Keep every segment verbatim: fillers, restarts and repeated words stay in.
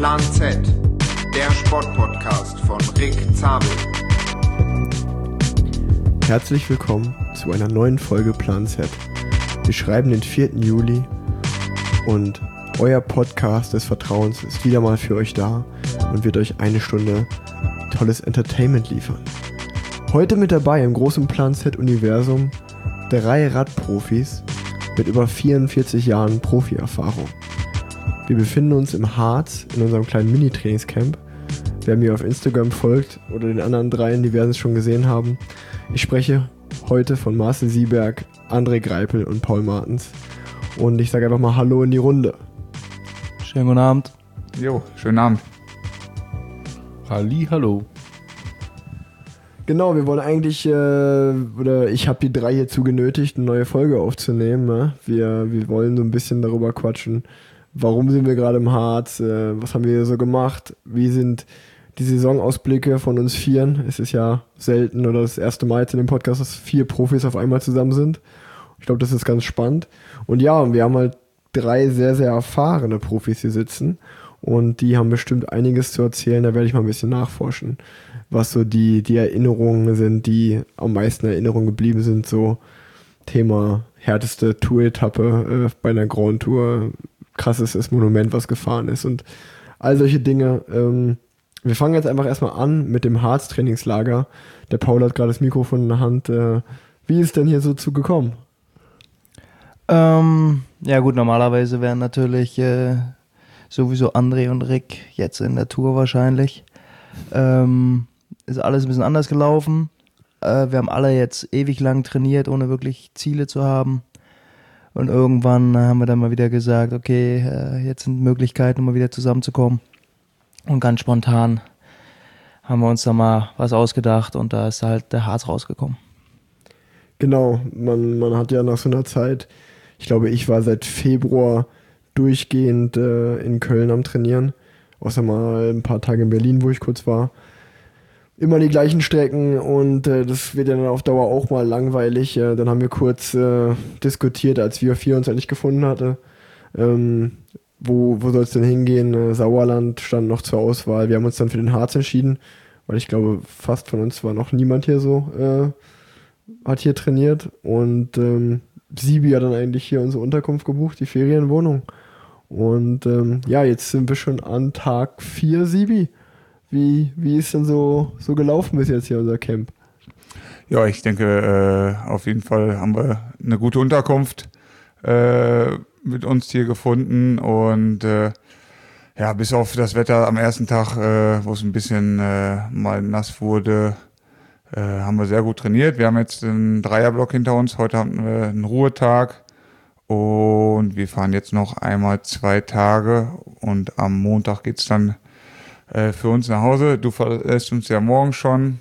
Plan Z, der Sportpodcast von Rick Zabel. Herzlich willkommen zu einer neuen Folge Plan Z. Wir schreiben den vierten Juli und euer Podcast des Vertrauens ist wieder mal für euch da und wird euch eine Stunde tolles Entertainment liefern. Heute mit dabei im großen Plan Z-Universum drei Radprofis mit über vierundvierzig Jahren Profi-Erfahrung. Wir befinden uns im Harz in unserem kleinen Mini-Trainingscamp. Wer mir auf Instagram folgt oder den anderen dreien, die werden es schon gesehen haben. Ich spreche heute von Marcel Sieberg, André Greipel und Paul Martens. Und ich sage einfach mal Hallo in die Runde. Schönen guten Abend. Jo, schönen Abend. Halli, hallo. Genau, wir wollen eigentlich, äh, oder ich habe die drei hierzu genötigt, eine neue Folge aufzunehmen. Ne? Wir, wir wollen so ein bisschen darüber quatschen, warum sind wir gerade im Harz, äh, was haben wir so gemacht, wie sind die Saisonausblicke von uns Vieren. Es ist ja selten oder das erste Mal jetzt in dem Podcast, dass vier Profis auf einmal zusammen sind. Ich glaube, das ist ganz spannend. Und ja, wir haben halt drei sehr, sehr erfahrene Profis hier sitzen und die haben bestimmt einiges zu erzählen. Da werde ich mal ein bisschen nachforschen, was so die, die Erinnerungen sind, die am meisten in Erinnerung geblieben sind. So Thema härteste Tour-Etappe äh, bei einer Grand Tour, krassestes Monument, was gefahren ist und all solche Dinge. Ähm, wir fangen jetzt einfach erstmal an mit dem Harz-Trainingslager. Der Paul hat gerade das Mikrofon in der Hand. Äh, wie ist denn hier so zu gekommen? Ähm, ja gut, normalerweise wären natürlich äh, sowieso André und Rick jetzt in der Tour wahrscheinlich. Ähm, ist alles ein bisschen anders gelaufen. Äh, wir haben alle jetzt ewig lang trainiert, ohne wirklich Ziele zu haben. Und irgendwann haben wir dann mal wieder gesagt, okay, äh, jetzt sind Möglichkeiten, um mal wieder zusammenzukommen. Und ganz spontan haben wir uns da mal was ausgedacht und da ist halt der Harz rausgekommen. Genau, man, man hat ja nach so einer Zeit, ich glaube, ich war seit Februar durchgehend äh, in Köln am Trainieren, außer mal ein paar Tage in Berlin, wo ich kurz war. Immer die gleichen Strecken und äh, das wird ja dann auf Dauer auch mal langweilig. Äh, dann haben wir kurz äh, diskutiert, als wir vier uns endlich gefunden hatten. Ähm, wo wo soll es denn hingehen? Äh, Sauerland stand noch zur Auswahl. Wir haben uns dann für den Harz entschieden, weil ich glaube, fast von uns war noch niemand hier so, äh, hat hier trainiert. Und ähm, Sibi hat dann eigentlich hier unsere Unterkunft gebucht, die Ferienwohnung. Und ähm, ja, jetzt sind wir schon an Tag vier, Sibi. Wie, wie ist denn so, so gelaufen bis jetzt hier unser Camp? Ja, ich denke, äh, auf jeden Fall haben wir eine gute Unterkunft äh, mit uns hier gefunden und äh, ja, bis auf das Wetter am ersten Tag, äh, wo es ein bisschen äh, mal nass wurde, äh, haben wir sehr gut trainiert. Wir haben jetzt einen Dreierblock hinter uns, heute haben wir einen Ruhetag und wir fahren jetzt noch einmal zwei Tage und am Montag geht's dann für uns nach Hause. Du verlässt uns ja morgen schon.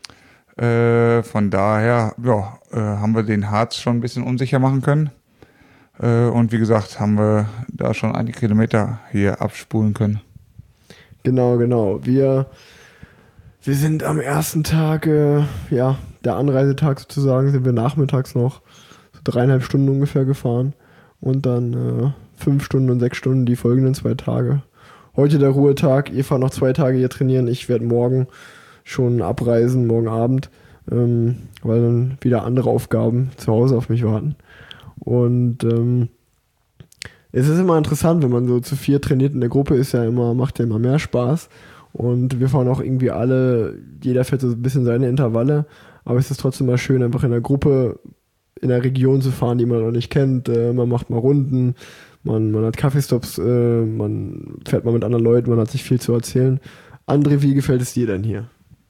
Äh, von daher ja, äh, haben wir den Harz schon ein bisschen unsicher machen können. Äh, und wie gesagt, haben wir da schon einige Kilometer hier abspulen können. Genau, genau. Wir, wir sind am ersten Tag, äh, ja, der Anreisetag sozusagen, sind wir nachmittags noch so dreieinhalb Stunden ungefähr gefahren. Und dann äh, fünf Stunden und sechs Stunden die folgenden zwei Tage. Heute der Ruhetag, ihr fahrt noch zwei Tage hier trainieren, ich werde morgen schon abreisen, morgen Abend, ähm, weil dann wieder andere Aufgaben zu Hause auf mich warten. Und ähm, es ist immer interessant, wenn man so zu vier trainiert in der Gruppe, ist ja immer, macht ja immer mehr Spaß. Und wir fahren auch irgendwie alle, jeder fährt so ein bisschen seine Intervalle, aber es ist trotzdem mal schön, einfach in der Gruppe in der Region zu fahren, die man noch nicht kennt. Äh, man macht mal Runden. Man, man hat Kaffeestops, äh, man fährt mal mit anderen Leuten, man hat sich viel zu erzählen. André, wie gefällt es dir denn hier?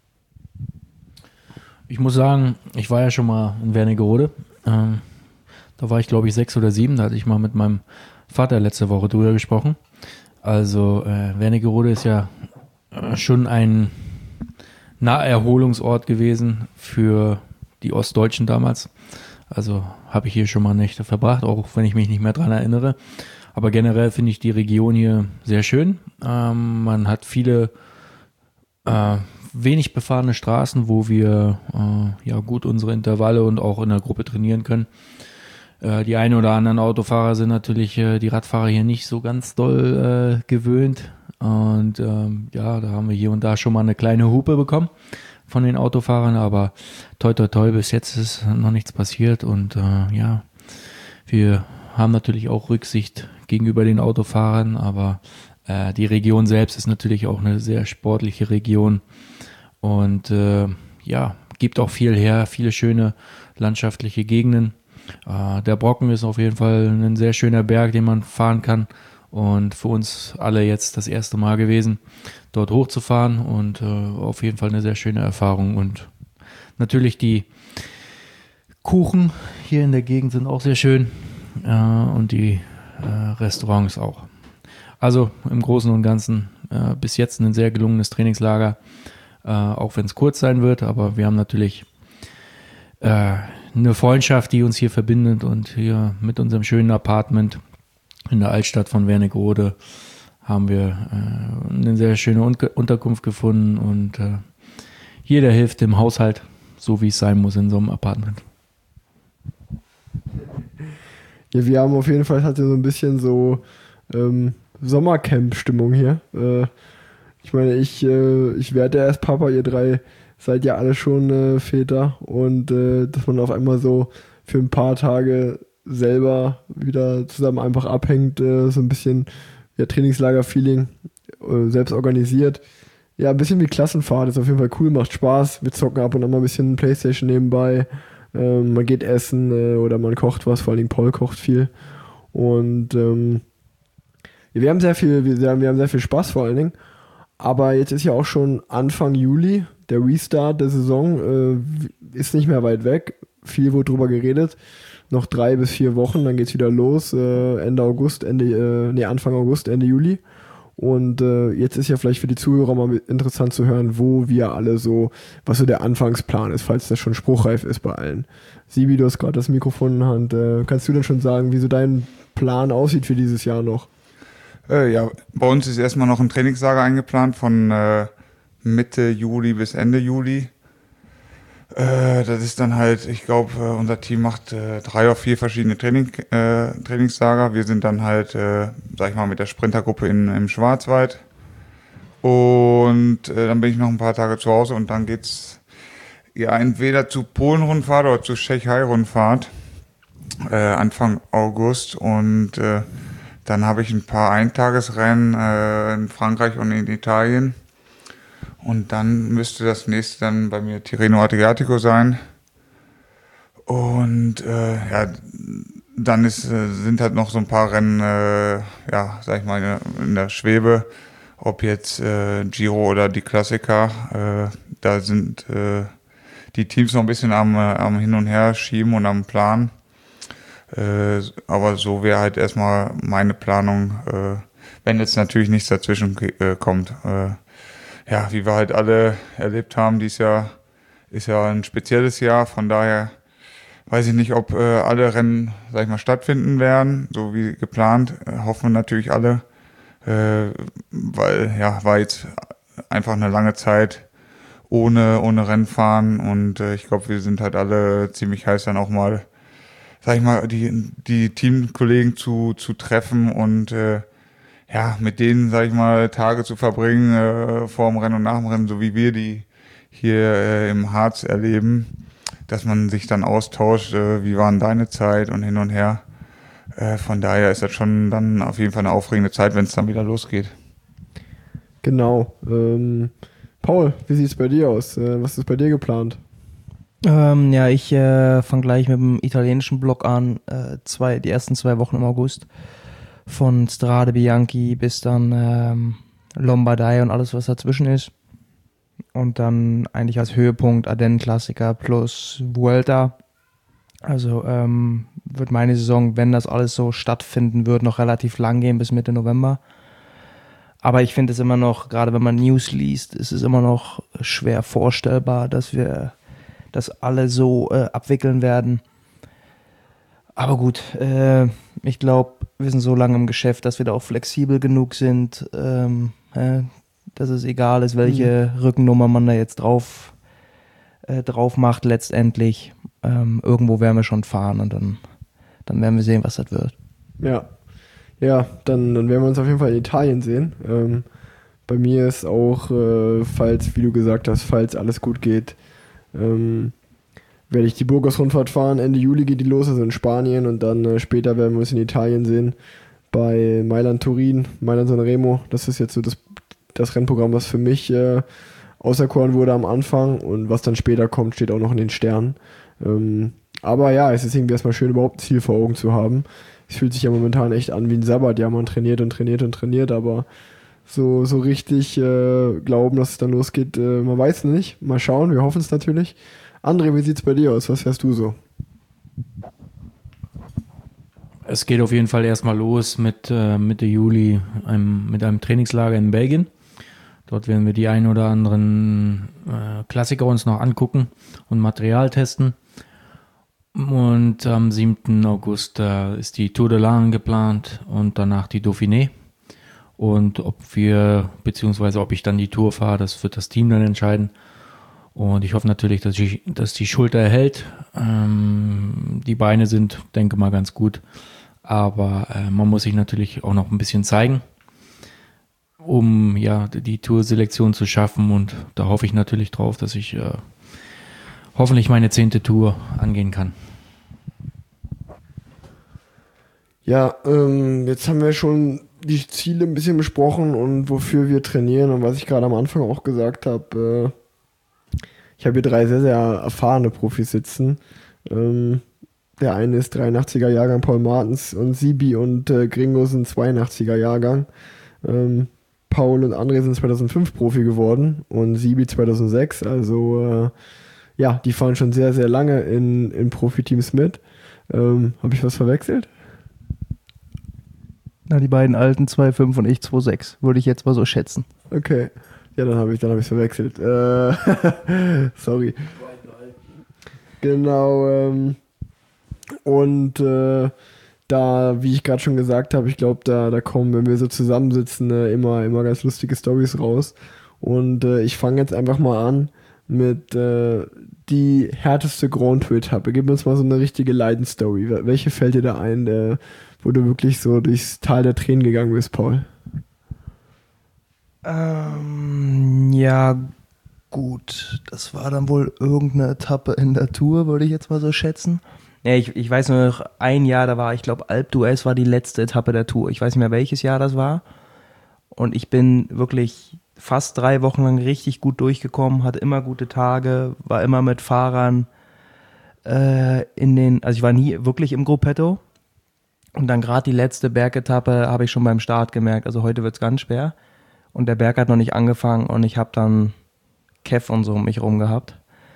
Ich muss sagen, ich war ja schon mal in Wernigerode. Ähm, da war ich, glaube ich, sechs oder sieben. Da hatte ich mal mit meinem Vater letzte Woche drüber gesprochen. Also äh, Wernigerode ist ja äh, schon ein Naherholungsort gewesen für die Ostdeutschen damals. Also habe ich hier schon mal Nächte verbracht, auch wenn ich mich nicht mehr dran erinnere. Aber generell finde ich die Region hier sehr schön. Ähm, man hat viele äh, wenig befahrene Straßen, wo wir äh, ja gut unsere Intervalle und auch in der Gruppe trainieren können. Äh, die einen oder anderen Autofahrer sind natürlich äh, die Radfahrer hier nicht so ganz doll äh, gewöhnt Und ähm, ja, da haben wir hier und da schon mal eine kleine Hupe bekommen von den Autofahrern, aber toi toi toi, bis jetzt ist noch nichts passiert. Und äh, ja, wir haben natürlich auch Rücksicht gegenüber den Autofahrern, aber äh, die Region selbst ist natürlich auch eine sehr sportliche Region und äh, ja, gibt auch viel her, viele schöne landschaftliche Gegenden. Äh, der Brocken ist auf jeden Fall ein sehr schöner Berg, den man fahren kann. Und für uns alle jetzt das erste Mal gewesen, dort hochzufahren und äh, auf jeden Fall eine sehr schöne Erfahrung. Und natürlich die Kuchen hier in der Gegend sind auch sehr schön äh, und die äh, Restaurants auch. Also im Großen und Ganzen äh, bis jetzt ein sehr gelungenes Trainingslager, äh, auch wenn es kurz sein wird, aber wir haben natürlich äh, eine Freundschaft, die uns hier verbindet und hier mit unserem schönen Apartment in der Altstadt von Wernigerode haben wir äh, eine sehr schöne Un- Unterkunft gefunden und äh, jeder hilft dem Haushalt, so wie es sein muss in so einem Apartment. Ja, wir haben auf jeden Fall hatte so ein bisschen so ähm, Sommercamp-Stimmung hier. Äh, ich meine, ich, äh, ich werde ja erst Papa, ihr drei seid ja alle schon äh, Väter und äh, dass man auf einmal so für ein paar Tage selber wieder zusammen einfach abhängt, äh, so ein bisschen ja, Trainingslager-Feeling, äh, selbst organisiert. Ja, ein bisschen wie Klassenfahrt, ist auf jeden Fall cool, macht Spaß. Wir zocken ab und an mal ein bisschen Playstation nebenbei. Ähm, man geht essen äh, oder man kocht was, vor allem Paul kocht viel. Und ähm, wir haben sehr viel, wir haben, wir haben sehr viel Spaß vor allen Dingen. Aber jetzt ist ja auch schon Anfang Juli, der Restart der Saison äh, ist nicht mehr weit weg. Viel wurde drüber geredet. Noch drei bis vier Wochen, dann geht's wieder los. Äh, Ende August, Ende, äh, nee, Anfang August, Ende Juli. Und äh, jetzt ist ja vielleicht für die Zuhörer mal interessant zu hören, wo wir alle so, was so der Anfangsplan ist, falls das schon spruchreif ist bei allen. Sibi, du hast gerade das Mikrofon in der Hand. Äh, kannst du denn schon sagen, wie so dein Plan aussieht für dieses Jahr noch? Äh, ja, bei uns ist erstmal noch ein Trainingslager eingeplant von äh, Mitte Juli bis Ende Juli. Äh, das ist dann halt, ich glaube, äh, unser Team macht äh, drei oder vier verschiedene Training, äh, Trainingslager. Wir sind dann halt, äh, sag ich mal, mit der Sprintergruppe in, im Schwarzwald. Und äh, dann bin ich noch ein paar Tage zu Hause und dann geht's ja entweder zu Polen-Rundfahrt oder zu Tschechei-Rundfahrt äh, Anfang August. Und äh, dann habe ich ein paar Eintagesrennen äh, in Frankreich und in Italien. Und dann müsste das nächste dann bei mir Tirreno Adriatico sein. Und äh, ja, dann ist, äh, sind halt noch so ein paar Rennen, äh, ja, sag ich mal, in der, in der Schwebe. Ob jetzt äh, Giro oder die Klassiker. Äh, da sind äh, die Teams noch ein bisschen am, äh, am Hin und Her schieben und am Plan. Äh, aber so wäre halt erstmal meine Planung, äh, wenn jetzt natürlich nichts dazwischen äh, kommt. Äh, Ja, wie wir halt alle erlebt haben, dieses Jahr ist ja ein spezielles Jahr, von daher weiß ich nicht, ob äh, alle Rennen, sag ich mal, stattfinden werden, so wie geplant, äh, hoffen wir natürlich alle, äh, weil, ja, war jetzt einfach eine lange Zeit ohne, ohne Rennfahren und äh, ich glaube, wir sind halt alle ziemlich heiß dann auch mal, sag ich mal, die, die Teamkollegen zu, zu treffen und äh, ja, mit denen, sag ich mal, Tage zu verbringen, äh, vor dem Rennen und nach dem Rennen, so wie wir die hier äh, im Harz erleben, dass man sich dann austauscht, äh, wie war denn deine Zeit und hin und her. Äh, von daher ist das schon dann auf jeden Fall eine aufregende Zeit, wenn es dann wieder losgeht. Genau. Ähm, Paul, wie sieht's bei dir aus? Äh, was ist bei dir geplant? Ähm, ja, ich äh, fange gleich mit dem italienischen Block an, äh, zwei, die ersten zwei Wochen im August. Von Strade Bianchi bis dann ähm, Lombardei und alles, was dazwischen ist. Und dann eigentlich als Höhepunkt Ardennen-Klassiker plus Vuelta. Also ähm, wird meine Saison, wenn das alles so stattfinden wird, noch relativ lang gehen bis Mitte November. Aber ich finde es immer noch, gerade wenn man News liest, ist es immer noch schwer vorstellbar, dass wir das alle so äh, abwickeln werden. Aber gut, äh, ich glaube, wir sind so lange im Geschäft, dass wir da auch flexibel genug sind, ähm, äh, dass es egal ist, welche mhm. Rückennummer man da jetzt drauf, äh, drauf macht letztendlich. Ähm, irgendwo werden wir schon fahren und dann, dann werden wir sehen, was das wird. Ja, ja, dann, dann werden wir uns auf jeden Fall in Italien sehen. Ähm, bei mir ist auch, äh, falls, wie du gesagt hast, falls alles gut geht, ähm, werde ich die Burgos-Rundfahrt fahren. Ende Juli geht die los, also in Spanien, und dann äh, später werden wir uns in Italien sehen bei Mailand-Turin, Mailand-Sanremo. Das ist jetzt so das, das Rennprogramm, was für mich äh, auserkoren wurde am Anfang, und was dann später kommt, steht auch noch in den Sternen. Ähm, aber ja, es ist irgendwie erstmal schön, überhaupt ein Ziel vor Augen zu haben. Es fühlt sich ja momentan echt an wie ein Sabbat. Ja, man trainiert und trainiert und trainiert, aber so, so richtig äh, glauben, dass es dann losgeht, äh, man weiß nicht. Mal schauen, wir hoffen es natürlich. André, wie sieht's bei dir aus? Was fährst du so? Es geht auf jeden Fall erstmal los mit äh, Mitte Juli einem, mit einem Trainingslager in Belgien. Dort werden wir die ein oder anderen äh, Klassiker uns noch angucken und Material testen. Und am siebten August äh, ist die Tour de l'Ain geplant und danach die Dauphiné. Und ob wir, beziehungsweise ob ich dann die Tour fahre, das wird das Team dann entscheiden. Und ich hoffe natürlich, dass, ich, dass die Schulter erhält. Ähm, die Beine sind, denke mal, ganz gut. Aber äh, man muss sich natürlich auch noch ein bisschen zeigen, um ja die Tourselektion zu schaffen. Und da hoffe ich natürlich drauf, dass ich äh, hoffentlich meine zehnte Tour angehen kann. Ja, ähm, jetzt haben wir schon die Ziele ein bisschen besprochen und wofür wir trainieren, und was ich gerade am Anfang auch gesagt habe. Äh, ich habe hier drei sehr, sehr erfahrene Profis sitzen. Ähm, der eine ist dreiundachtziger Jahrgang, Paul Martens, und Sibi und äh, Gringo sind zweiundachtziger Jahrgang. Ähm, Paul und André sind zweitausendfünf Profi geworden und Sibi zweitausendsechs. Also äh, ja, die fahren schon sehr, sehr lange in, in Profiteams mit. Ähm, habe ich was verwechselt? Na, die beiden alten zwei Komma fünf und ich zwei Komma sechs, würde ich jetzt mal so schätzen. Okay. Ja, dann habe ich dann habe ich verwechselt. Äh, sorry. Genau. Ähm, und äh, da, wie ich gerade schon gesagt habe, ich glaube, da, da kommen, wenn wir so zusammensitzen, äh, immer, immer ganz lustige Storys raus. Und äh, ich fange jetzt einfach mal an mit äh, die härteste Grand Tour-Etappe. Gib uns mal so eine richtige Leidensstory. Welche fällt dir da ein, äh, wo du wirklich so durchs Tal der Tränen gegangen bist, Paul? Ähm, ja, gut. Das war dann wohl irgendeine Etappe in der Tour, würde ich jetzt mal so schätzen. Ja, ich, ich weiß nur noch, ein Jahr, da war, ich glaube, Alpe d'Huez war die letzte Etappe der Tour. Ich weiß nicht mehr, welches Jahr das war. Und ich bin wirklich fast drei Wochen lang richtig gut durchgekommen, hatte immer gute Tage, war immer mit Fahrern äh, in den, also ich war nie wirklich im Gruppetto. Und dann gerade die letzte Bergetappe habe ich schon beim Start gemerkt, also heute wird es ganz schwer. Und der Berg hat noch nicht angefangen und ich habe dann Kev und so um mich rum gehabt.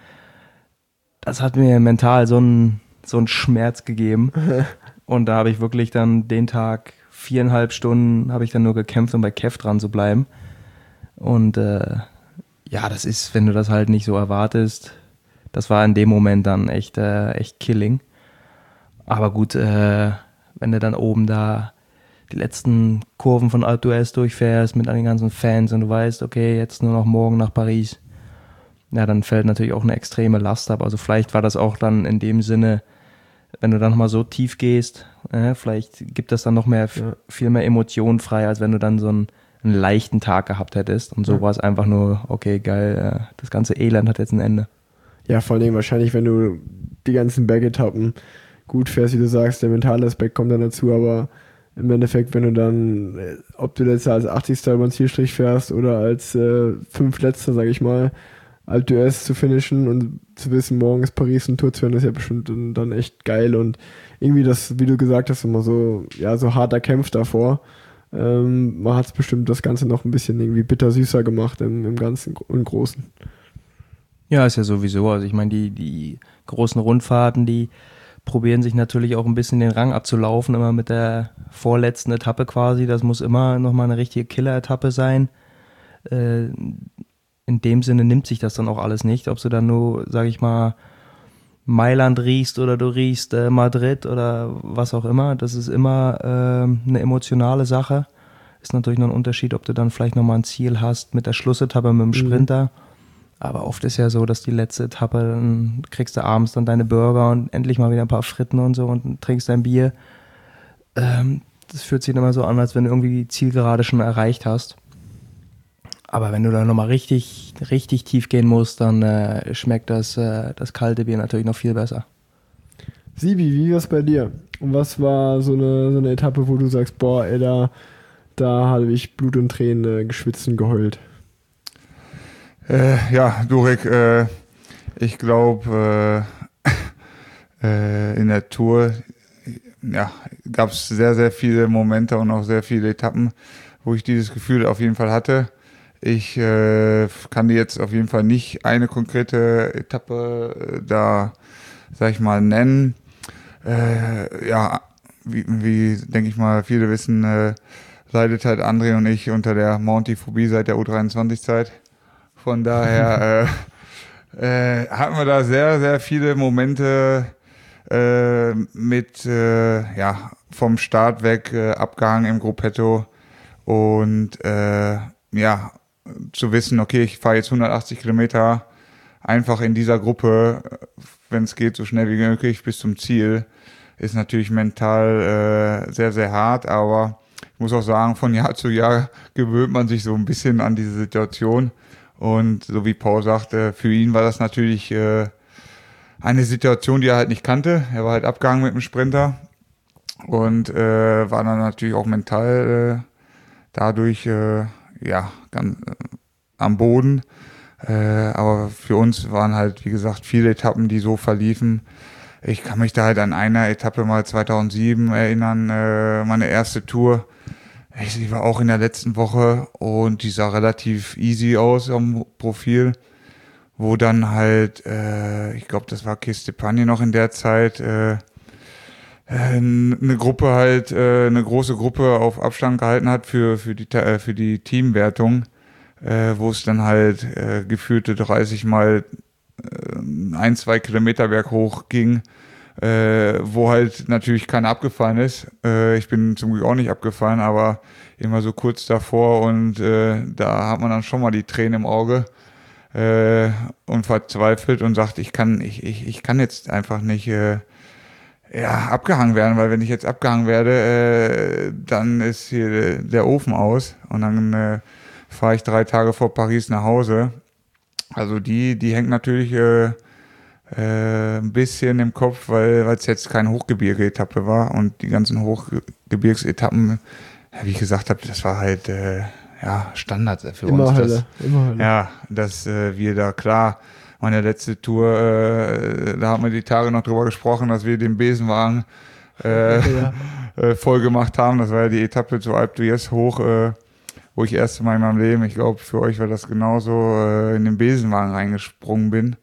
Das hat mir mental so einen so einen Schmerz gegeben. Und da habe ich wirklich dann den Tag viereinhalb Stunden habe ich dann nur gekämpft, um bei Kev dran zu bleiben. Und äh, ja, das ist, wenn du das halt nicht so erwartest, das war in dem Moment dann echt, äh, echt killing. Aber gut, äh, wenn du dann oben da die letzten Kurven von Alpe d'Huez durchfährst mit den ganzen Fans und du weißt, okay, jetzt nur noch morgen nach Paris, ja, dann fällt natürlich auch eine extreme Last ab. Also vielleicht war das auch dann in dem Sinne, wenn du dann nochmal so tief gehst, äh, vielleicht gibt das dann noch mehr, ja. viel mehr Emotionen frei, als wenn du dann so einen, einen leichten Tag gehabt hättest. Und so ja. war es einfach nur, okay, geil, äh, das ganze Elend hat jetzt ein Ende. Ja, vor allem wahrscheinlich, wenn du die ganzen Bergetappen gut fährst, wie du sagst, der mentale Aspekt kommt dann dazu, aber im Endeffekt, wenn du dann, ob du jetzt als achtzigster über den Zielstrich fährst oder als äh, fünftletzter, sag ich mal, Alpe d'Huez zu finishen und zu wissen, morgen ist Paris und Tour zu hören, ist ja bestimmt dann echt geil, und irgendwie das, wie du gesagt hast, immer so, ja, so hart erkämpft davor. Ähm, man hat es bestimmt das Ganze noch ein bisschen irgendwie bittersüßer gemacht im, im Ganzen und Großen. Ja, ist ja sowieso, also ich meine, die, die großen Rundfahrten, die probieren sich natürlich auch ein bisschen den Rang abzulaufen, immer mit der vorletzten Etappe quasi. Das muss immer nochmal eine richtige Killer-Etappe sein. Äh, in dem Sinne nimmt sich das dann auch alles nicht. Ob du dann nur, sag ich mal, Mailand riechst oder du riechst äh, Madrid oder was auch immer. Das ist immer äh, eine emotionale Sache. Ist natürlich noch ein Unterschied, ob du dann vielleicht nochmal ein Ziel hast mit der Schlussetappe mit dem Sprinter. Mhm. Aber oft ist ja so, dass die letzte Etappe, dann kriegst du abends dann deine Burger und endlich mal wieder ein paar Fritten und so und trinkst dein Bier. Ähm, das fühlt sich dann immer so an, als wenn du irgendwie die Zielgerade schon erreicht hast. Aber wenn du da nochmal richtig, richtig tief gehen musst, dann äh, schmeckt das, äh, das kalte Bier natürlich noch viel besser. Sibi, wie war es bei dir? Und was war so eine, so eine Etappe, wo du sagst, boah, ey, da, da habe ich Blut und Tränen äh, geschwitzt und geheult? Äh, ja, Durek, äh, ich glaube, äh, äh, in der Tour ja, gab es sehr, sehr viele Momente und auch sehr viele Etappen, wo ich dieses Gefühl auf jeden Fall hatte. Ich äh, kann dir jetzt auf jeden Fall nicht eine konkrete Etappe äh, da, sag ich mal, nennen. Äh, ja, wie, wie denke ich mal, viele wissen, äh, leidet halt André und ich unter der Mountie-Phobie seit der U dreiundzwanzig-Zeit. Von daher äh, äh, hatten wir da sehr, sehr viele Momente äh, mit, äh, ja, vom Start weg äh, abgehangen im Gruppetto und äh, ja, zu wissen, okay, ich fahre jetzt hundertachtzig Kilometer einfach in dieser Gruppe, wenn es geht, so schnell wie möglich bis zum Ziel, ist natürlich mental äh, sehr, sehr hart, aber ich muss auch sagen, von Jahr zu Jahr gewöhnt man sich so ein bisschen an diese Situation. Und so wie Paul sagte, für ihn war das natürlich äh, eine Situation, die er halt nicht kannte. Er war halt abgehangen mit dem Sprinter und äh, war dann natürlich auch mental äh, dadurch äh, ja ganz äh, am Boden. Äh, aber für uns waren halt, wie gesagt, viele Etappen, die so verliefen. Ich kann mich da halt an eine Etappe mal zweitausendsieben erinnern, äh, meine erste Tour. Die war auch in der letzten Woche und die sah relativ easy aus am Profil, wo dann halt, äh, ich glaube, das war Kistepanje noch in der Zeit, äh, eine Gruppe halt, äh, eine große Gruppe auf Abstand gehalten hat für für die äh, für die Teamwertung, äh, wo es dann halt äh, gefühlte dreißig Mal äh, ein, zwei Kilometer berghoch ging. Äh, wo halt natürlich keiner abgefallen ist. Äh, ich bin zum Glück auch nicht abgefallen, aber immer so kurz davor und äh, da hat man dann schon mal die Tränen im Auge äh, und verzweifelt und sagt, ich kann, ich, ich, ich kann jetzt einfach nicht äh, ja, abgehangen werden, weil wenn ich jetzt abgehangen werde, äh, dann ist hier der Ofen aus und dann äh, fahre ich drei Tage vor Paris nach Hause. Also die, die hängt natürlich äh, Äh, ein bisschen im Kopf, weil es jetzt keine Hochgebirge-Etappe war und die ganzen Hochgebirgsetappen, wie ich gesagt habe, das war halt äh, ja Standard für immer uns. Hölle, dass, immer Hölle. Ja, dass äh, wir da klar, meine letzte Tour, äh, da haben wir die Tage noch drüber gesprochen, dass wir den Besenwagen äh, Ja. äh, voll gemacht haben. Das war ja die Etappe zu Alpe d'Huez hoch, äh, wo ich erst Mal in meinem Leben, ich glaube für euch war das genauso, äh, in den Besenwagen reingesprungen bin.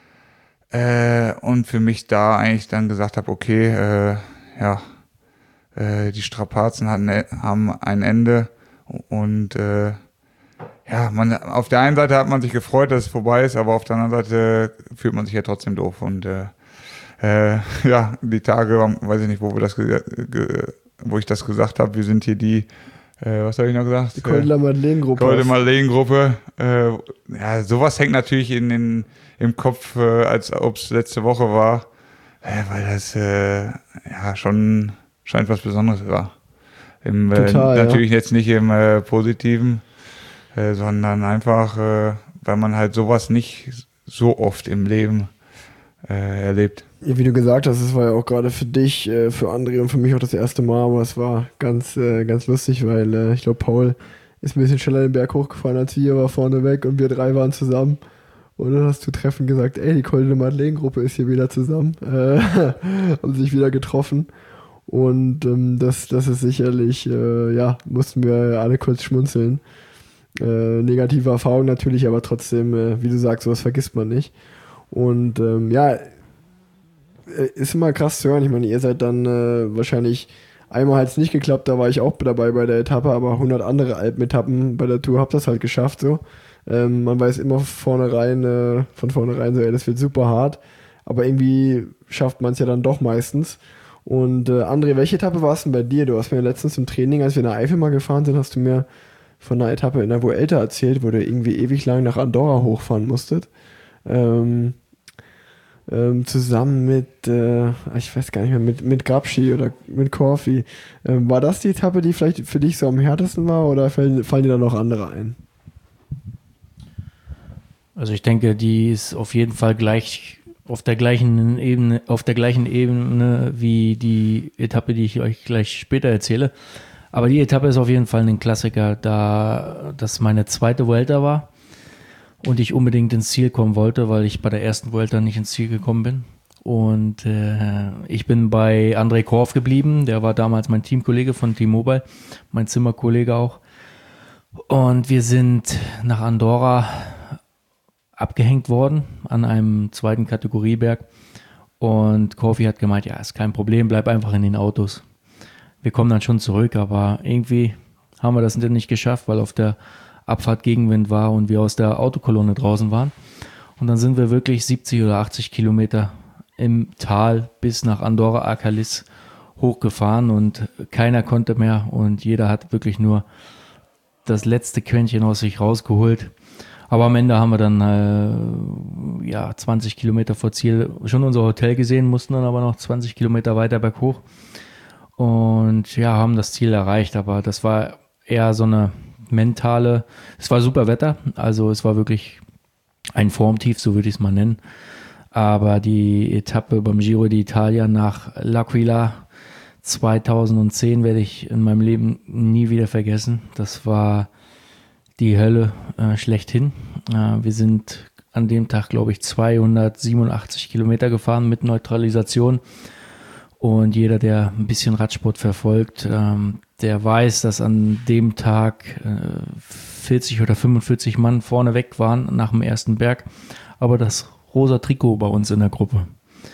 Äh, und für mich da eigentlich dann gesagt habe, okay, äh, ja, äh, die Strapazen hatten, haben ein Ende und äh, ja, man, auf der einen Seite hat man sich gefreut, dass es vorbei ist, aber auf der anderen Seite fühlt man sich ja trotzdem doof und äh, äh, ja, die Tage, weiß ich nicht, wo wir das, ge- ge- wo ich das gesagt habe, wir sind hier die, äh, was habe ich noch gesagt? Die Col Madeleine-Gruppe. Col Madeleine-Gruppe. Äh, ja, sowas hängt natürlich in den im Kopf, äh, als ob es letzte Woche war, äh, weil das äh, ja schon scheint was Besonderes war. Im, äh, Total, natürlich ja. jetzt nicht im äh, Positiven, äh, sondern einfach, äh, weil man halt sowas nicht so oft im Leben äh, erlebt. Ja, wie du gesagt hast, es war ja auch gerade für dich, äh, für André und für mich auch das erste Mal, aber es war ganz, äh, ganz lustig, weil äh, ich glaube, Paul ist ein bisschen schneller den Berg hochgefahren als wir, war vorne weg und wir drei waren zusammen. Und dann hast du treffend gesagt, ey, die Col Madeleine-Gruppe ist hier wieder zusammen, äh, haben sich wieder getroffen. Und ähm, das, das ist sicherlich, äh, ja, mussten wir alle kurz schmunzeln. Äh, negative Erfahrung natürlich, aber trotzdem, äh, wie du sagst, sowas vergisst man nicht. Und ähm, ja, ist immer krass zu hören. Ich meine, ihr seid dann äh, wahrscheinlich, einmal hat es nicht geklappt, da war ich auch dabei bei der Etappe, aber hundert andere Alpenetappen bei der Tour habt das halt geschafft so. Ähm, man weiß immer vornherein, äh, von vornherein so, ey, das wird super hart, aber irgendwie schafft man es ja dann doch meistens. Und äh, André, welche Etappe war es denn bei dir? Du hast mir letztens im Training, als wir in der Eifel mal gefahren sind, hast du mir von einer Etappe in der Vuelta erzählt, wo du irgendwie ewig lang nach Andorra hochfahren musstet. Ähm, ähm, zusammen mit, äh, ich weiß gar nicht mehr, mit, mit Grabschi oder mit Corfi. Ähm, war das die Etappe, die vielleicht für dich so am härtesten war, oder fallen, fallen dir da noch andere ein? Also ich denke, die ist auf jeden Fall gleich auf der gleichen Ebene, auf der gleichen Ebene wie die Etappe, die ich euch gleich später erzähle. Aber die Etappe ist auf jeden Fall ein Klassiker, da das meine zweite Vuelta war und ich unbedingt ins Ziel kommen wollte, weil ich bei der ersten Vuelta nicht ins Ziel gekommen bin. Und äh, ich bin bei André Korf geblieben, der war damals mein Teamkollege von T-Mobile, mein Zimmerkollege auch. Und wir sind nach Andorra abgehängt worden an einem zweiten Kategorieberg. Und Korfi hat gemeint, ja, ist kein Problem, bleib einfach in den Autos. Wir kommen dann schon zurück, aber irgendwie haben wir das nicht geschafft, weil auf der Abfahrt Gegenwind war und wir aus der Autokolonne draußen waren. Und dann sind wir wirklich siebzig oder achtzig Kilometer im Tal bis nach Andorra Arcalis hochgefahren und keiner konnte mehr und jeder hat wirklich nur das letzte Quäntchen aus sich rausgeholt. Aber am Ende haben wir dann äh, ja, zwanzig Kilometer vor Ziel schon unser Hotel gesehen, mussten dann aber noch zwanzig Kilometer weiter berghoch und ja, haben das Ziel erreicht. Aber das war eher so eine mentale, es war super Wetter, also es war wirklich ein Formtief, so würde ich es mal nennen. Aber die Etappe beim Giro d'Italia nach L'Aquila zweitausendzehn werde ich in meinem Leben nie wieder vergessen. Das war die Hölle äh, schlechthin. Äh, wir sind an dem Tag, glaube ich, zweihundertsiebenundachtzig Kilometer gefahren mit Neutralisation. Und jeder, der ein bisschen Radsport verfolgt, ähm, der weiß, dass an dem Tag äh, vierzig oder fünfundvierzig Mann vorne weg waren nach dem ersten Berg. Aber das rosa Trikot bei uns in der Gruppe.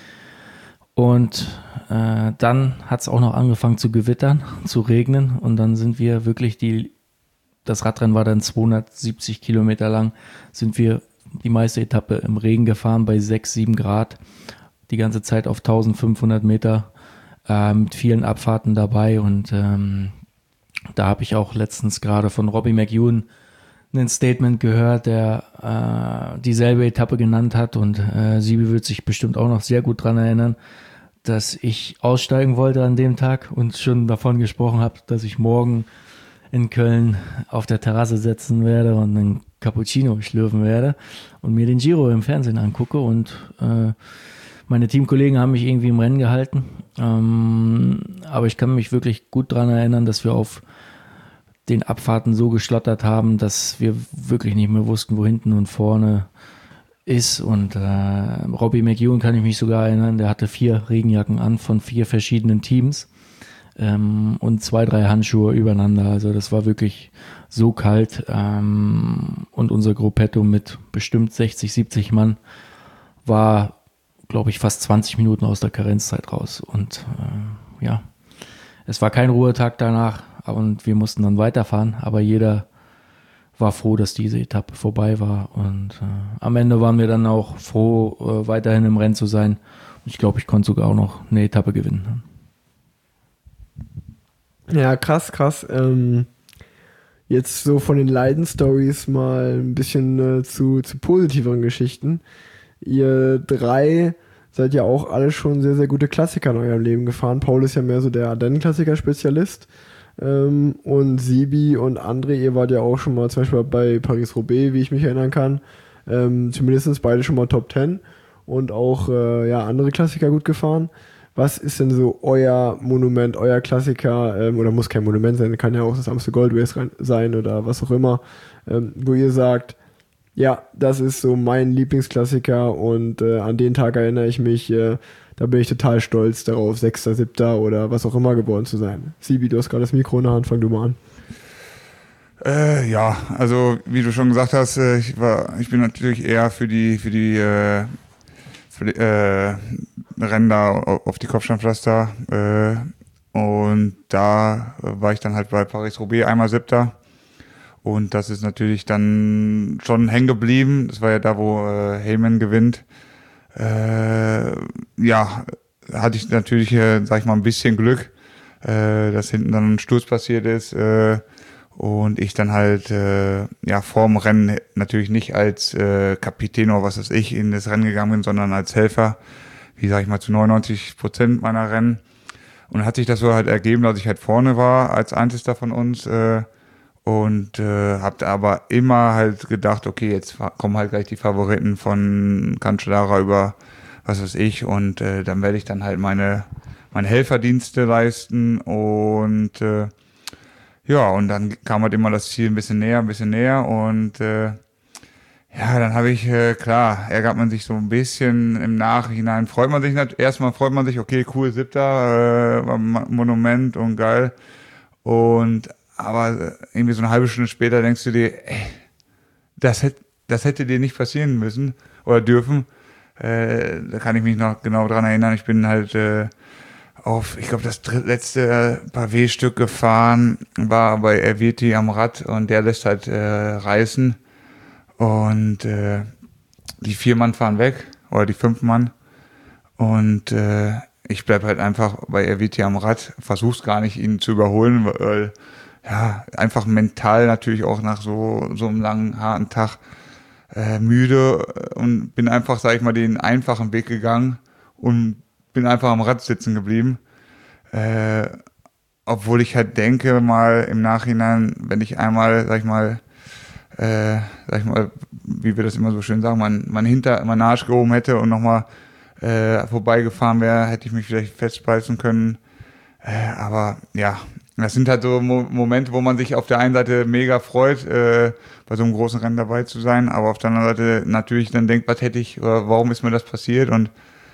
Und äh, dann hat es auch noch angefangen zu gewittern, zu regnen. Und dann sind wir wirklich die Das Radrennen war dann zweihundertsiebzig Kilometer lang, sind wir die meiste Etappe im Regen gefahren bei sechs, sieben Grad, die ganze Zeit auf eintausendfünfhundert Meter äh, mit vielen Abfahrten dabei und ähm, da habe ich auch letztens gerade von Robbie McEwen ein Statement gehört, der äh, dieselbe Etappe genannt hat und äh, Sibi wird sich bestimmt auch noch sehr gut dran erinnern, dass ich aussteigen wollte an dem Tag und schon davon gesprochen habe, dass ich morgen in Köln auf der Terrasse sitzen werde und einen Cappuccino schlürfen werde und mir den Giro im Fernsehen angucke und äh, meine Teamkollegen haben mich irgendwie im Rennen gehalten, ähm, aber ich kann mich wirklich gut daran erinnern, dass wir auf den Abfahrten so geschlottert haben, dass wir wirklich nicht mehr wussten, wo hinten und vorne ist und äh, Robbie McEwen kann ich mich sogar erinnern, der hatte vier Regenjacken an von vier verschiedenen Teams. Ähm, und zwei, drei Handschuhe übereinander. Also das war wirklich so kalt. Ähm, und unser Gruppetto mit bestimmt sechzig, siebzig Mann war, glaube ich, fast zwanzig Minuten aus der Karenzzeit raus. Und äh, ja, es war kein Ruhetag danach und wir mussten dann weiterfahren. Aber jeder war froh, dass diese Etappe vorbei war. Und äh, am Ende waren wir dann auch froh, äh, weiterhin im Rennen zu sein. Und ich glaube, ich konnte sogar auch noch eine Etappe gewinnen. Ja, krass, krass. Ähm, jetzt so von den Leiden-Stories mal ein bisschen äh, zu, zu positiveren Geschichten. Ihr drei seid ja auch alle schon sehr, sehr gute Klassiker in eurem Leben gefahren. Paul ist ja mehr so der Ardennen-Klassiker-Spezialist. Ähm, und Sibi und André, ihr wart ja auch schon mal zum Beispiel bei Paris-Roubaix, wie ich mich erinnern kann. Ähm, zumindest beide schon mal Top Ten und auch äh, ja, andere Klassiker gut gefahren. Was ist denn so euer Monument, euer Klassiker, ähm, oder muss kein Monument sein, kann ja auch das Amstel Gold Race sein oder was auch immer, ähm, wo ihr sagt, ja, das ist so mein Lieblingsklassiker und äh, an den Tag erinnere ich mich, äh, da bin ich total stolz darauf, Sechster, Siebter oder was auch immer geworden zu sein. Sibi, du hast gerade das Mikro in der Hand, fang du mal an. Äh, ja, also wie du schon gesagt hast, äh, ich war, ich bin natürlich eher für die, für die, äh, für die äh, Rennen da auf die Kopfsteinpflaster äh, und da war ich dann halt bei Paris-Roubaix einmal Siebter und das ist natürlich dann schon hängen geblieben. Das war ja da, wo äh, Heyman gewinnt. Äh, ja, hatte ich natürlich, äh, sag ich mal, ein bisschen Glück, äh, dass hinten dann ein Sturz passiert ist äh, und ich dann halt äh, ja vorm Rennen natürlich nicht als äh, Kapitän oder was weiß ich in das Rennen gegangen bin, sondern als Helfer, wie sag ich mal, zu neunundneunzig Prozent meiner Rennen. Und dann hat sich das so halt ergeben, dass ich halt vorne war als Einziger von uns äh, Und äh, hab aber immer halt gedacht, okay, jetzt kommen halt gleich die Favoriten von Cancellara über was weiß ich und äh, dann werde ich dann halt meine meine Helferdienste leisten und äh, ja, und dann kam halt immer das Ziel ein bisschen näher, ein bisschen näher und äh, ja, dann habe ich, äh, klar, ärgert man sich so ein bisschen im Nachhinein, freut man sich nicht, erstmal freut man sich, okay, cool, siebter, äh, Monument und geil und aber irgendwie so eine halbe Stunde später denkst du dir, ey, das hätte, das hätte dir nicht passieren müssen oder dürfen. Äh, da kann ich mich noch genau dran erinnern. Ich bin halt äh, auf, ich glaube, das letzte Pavé-Stück gefahren, war bei Erviti am Rad und der lässt halt äh, reißen. Und äh, die vier Mann fahren weg oder die fünf Mann. Und äh, ich bleib halt einfach bei Erviti am Rad, versuch's gar nicht, ihn zu überholen, weil ja, einfach mental natürlich auch nach so, so einem langen, harten Tag äh, müde und bin einfach, sag ich mal, den einfachen Weg gegangen und bin einfach am Rad sitzen geblieben. Äh, obwohl ich halt denke mal im Nachhinein, wenn ich einmal, sag ich mal, äh, sag ich mal, wie wir das immer so schön sagen, mein, mein Hinter, mein Arsch gehoben hätte und nochmal äh, vorbeigefahren wäre, hätte ich mich vielleicht festbeißen können. Äh, aber ja, das sind halt so Mo- Momente, wo man sich auf der einen Seite mega freut, äh, bei so einem großen Rennen dabei zu sein, aber auf der anderen Seite natürlich dann denkt, was hätte ich, oder warum ist mir das passiert? Und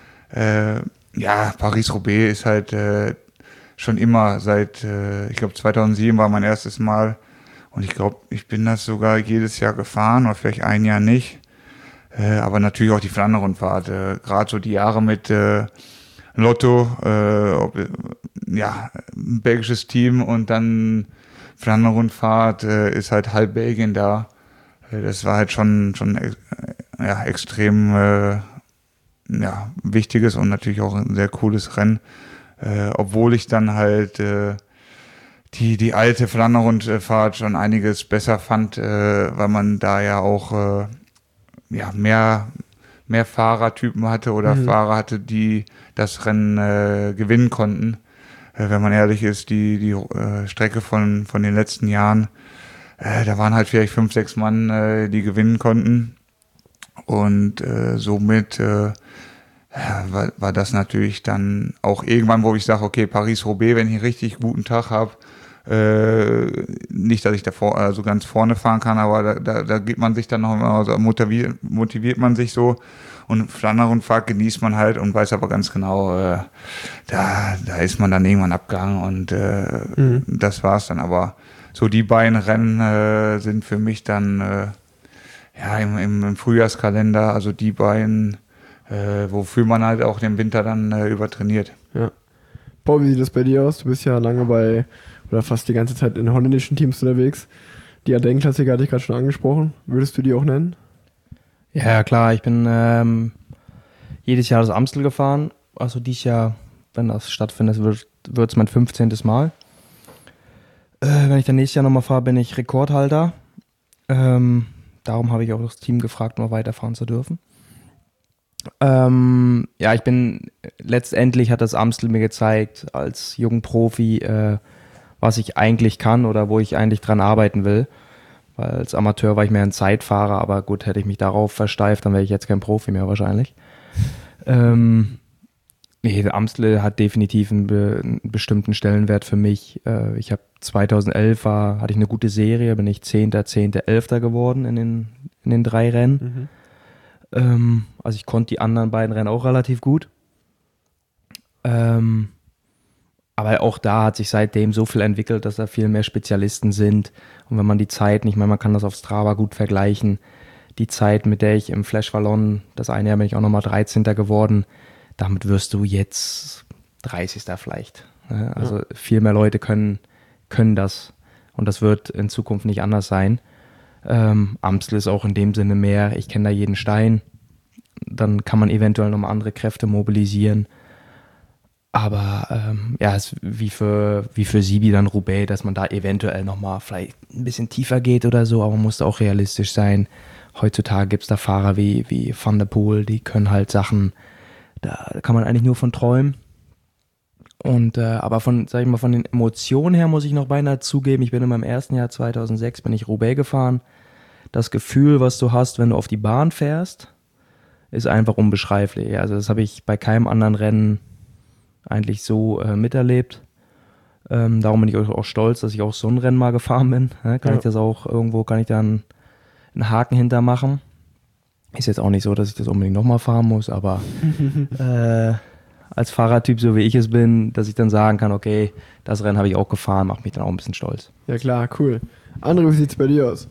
äh, ja, Paris-Roubaix ist halt äh, schon immer seit, äh, ich glaube zweitausendsieben war mein erstes Mal und ich glaube, ich bin das sogar jedes Jahr gefahren oder vielleicht ein Jahr nicht, äh, aber natürlich auch die Flandern-Rundfahrt, äh, gerade so die Jahre mit äh, Lotto, äh, ob, ja, ein belgisches Team und dann Flandern-Rundfahrt äh, ist halt halb Belgien da. Äh, das war halt schon schon äh, ja, extrem äh, ja, wichtiges und natürlich auch ein sehr cooles Rennen. Äh, obwohl ich dann halt äh, die die alte Flandern-Rundfahrt schon einiges besser fand, äh, weil man da ja auch äh, ja mehr mehr Fahrertypen hatte oder mhm. Fahrer hatte, die das Rennen äh, gewinnen konnten. Äh, wenn man ehrlich ist, die die äh, Strecke von von den letzten Jahren, äh, da waren halt vielleicht fünf, sechs Mann, äh, die gewinnen konnten. Und äh, somit äh, war, war das natürlich dann auch irgendwann, wo ich sage, okay, Paris-Roubaix, wenn ich einen richtig guten Tag habe, Äh, nicht, dass ich da vor, also ganz vorne fahren kann, aber da, da, da gibt man sich dann noch immer, also motiviert, motiviert man sich so und Flandern-Rundfahrt genießt man halt und weiß aber ganz genau, äh, da, da ist man dann irgendwann abgegangen und äh, mhm. das war's dann. Aber so die beiden Rennen äh, sind für mich dann äh, ja im, im, im Frühjahrskalender, also die beiden, äh, wofür man halt auch den Winter dann äh, übertrainiert. Ja. Paul, wie sieht das bei dir aus? Du bist ja lange bei oder fast die ganze Zeit in holländischen Teams unterwegs. Die Ardennen-Klassiker hatte ich gerade schon angesprochen. Würdest du die auch nennen? Ja, klar. Ich bin ähm, jedes Jahr das Amstel gefahren. Also dieses Jahr, wenn das stattfindet, wird es mein fünfzehntes Mal. Äh, wenn ich dann nächstes Jahr nochmal fahre, bin ich Rekordhalter. Ähm, darum habe ich auch das Team gefragt, mal weiterfahren zu dürfen. Ähm, ja, ich bin, letztendlich hat das Amstel mir gezeigt, als junger Profi, äh, was ich eigentlich kann oder wo ich eigentlich dran arbeiten will. Weil als Amateur war ich mehr ein Zeitfahrer, aber gut, hätte ich mich darauf versteift, dann wäre ich jetzt kein Profi mehr wahrscheinlich. ähm, nee, der Amstel hat definitiv einen, be- einen bestimmten Stellenwert für mich. Äh, ich habe zweitausendelf war, hatte ich eine gute Serie, bin ich Zehnter, Zehnter, Elfter geworden in den, in den drei Rennen. Mhm. Ähm, also ich konnte die anderen beiden Rennen auch relativ gut. Ähm, Aber auch da hat sich seitdem so viel entwickelt, dass da viel mehr Spezialisten sind. Und wenn man die Zeit, ich meine, man kann das auf Strava gut vergleichen, die Zeit, mit der ich im Flash Wallon, das eine Jahr bin ich auch nochmal dreizehnter geworden, damit wirst du jetzt dreißigster vielleicht. Also ja. Viel mehr Leute können, können das. Und das wird in Zukunft nicht anders sein. Ähm, Amstel ist auch in dem Sinne mehr, ich kenne da jeden Stein. Dann kann man eventuell nochmal andere Kräfte mobilisieren. Aber ähm, ja, es ist wie für, wie für Sibi dann Roubaix, dass man da eventuell nochmal vielleicht ein bisschen tiefer geht oder so, aber man muss auch realistisch sein. Heutzutage gibt es da Fahrer wie, wie Van der Poel, die können halt Sachen, da kann man eigentlich nur von träumen. Und äh, aber von, sag ich mal, von den Emotionen her muss ich noch beinahe zugeben, ich bin in meinem ersten Jahr zweitausendsechs, bin ich Roubaix gefahren. Das Gefühl, was du hast, wenn du auf die Bahn fährst, ist einfach unbeschreiblich. Also das habe ich bei keinem anderen Rennen eigentlich so äh, miterlebt. Ähm, darum bin ich auch stolz, dass ich auch so ein Rennen mal gefahren bin. Ja, kann Ja. ich das auch irgendwo, kann ich da einen, einen Haken hintermachen. Ist jetzt auch nicht so, dass ich das unbedingt nochmal fahren muss, aber äh, als Fahrertyp, so wie ich es bin, dass ich dann sagen kann, okay, das Rennen habe ich auch gefahren, macht mich dann auch ein bisschen stolz. Ja klar, cool. André, wie sieht's bei dir aus?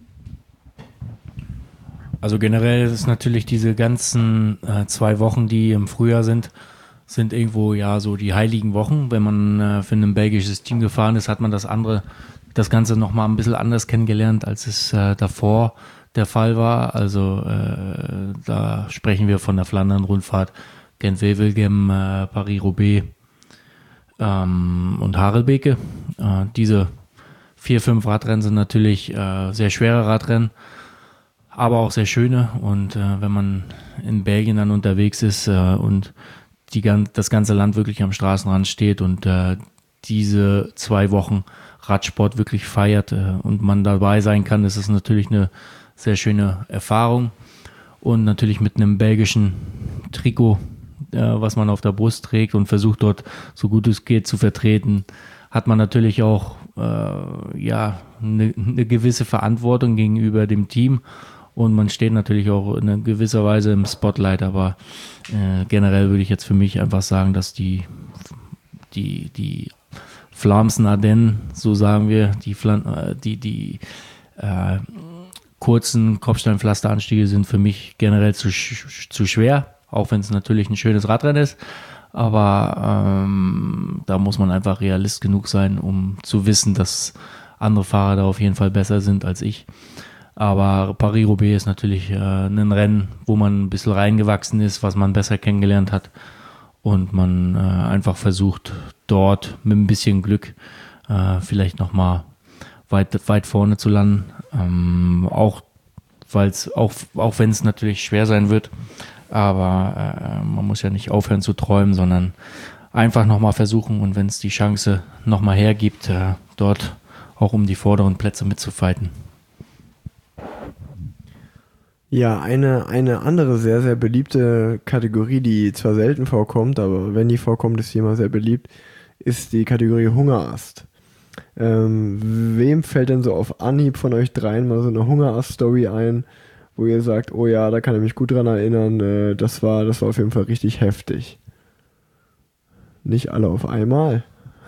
Also generell ist natürlich diese ganzen äh, zwei Wochen, die im Frühjahr sind, sind irgendwo ja so die heiligen Wochen. Wenn man äh, für ein belgisches Team gefahren ist, hat man das andere, das Ganze nochmal ein bisschen anders kennengelernt, als es äh, davor der Fall war. Also äh, da sprechen wir von der Flandern-Rundfahrt, Gent-Wevelgem, äh, Paris-Roubaix ähm, und Harelbeke. Äh, diese vier, fünf Radrennen sind natürlich äh, sehr schwere Radrennen, aber auch sehr schöne. Und äh, wenn man in Belgien dann unterwegs ist äh, und die, das ganze Land wirklich am Straßenrand steht und äh, diese zwei Wochen Radsport wirklich feiert äh, und man dabei sein kann, ist es natürlich eine sehr schöne Erfahrung. Und natürlich mit einem belgischen Trikot, äh, was man auf der Brust trägt und versucht dort so gut es geht zu vertreten, hat man natürlich auch äh, ja eine, eine gewisse Verantwortung gegenüber dem Team. Und man steht natürlich auch in gewisser Weise im Spotlight, aber äh, generell würde ich jetzt für mich einfach sagen, dass die, die, die Vlaamsen Ardennen, so sagen wir, die, Flan- die, die äh, kurzen Kopfsteinpflasteranstiege sind für mich generell zu, zu schwer, auch wenn es natürlich ein schönes Radrennen ist. Aber ähm, da muss man einfach Realist genug sein, um zu wissen, dass andere Fahrer da auf jeden Fall besser sind als ich. Aber Paris-Roubaix ist natürlich äh, ein Rennen, wo man ein bisschen reingewachsen ist, was man besser kennengelernt hat und man äh, einfach versucht, dort mit ein bisschen Glück äh, vielleicht nochmal weit, weit vorne zu landen. Ähm, auch weil's, auch, auch wenn es natürlich schwer sein wird, aber äh, man muss ja nicht aufhören zu träumen, sondern einfach nochmal versuchen und wenn es die Chance nochmal hergibt, äh, dort auch um die vorderen Plätze mitzufighten. Ja, eine, eine andere sehr, sehr beliebte Kategorie, die zwar selten vorkommt, aber wenn die vorkommt, ist sie immer sehr beliebt, ist die Kategorie Hungerast. Ähm, wem fällt denn so auf Anhieb von euch dreien mal so eine Hungerast-Story ein, wo ihr sagt, oh ja, da kann ich mich gut dran erinnern, äh, das war, das war auf jeden Fall richtig heftig. Nicht alle auf einmal.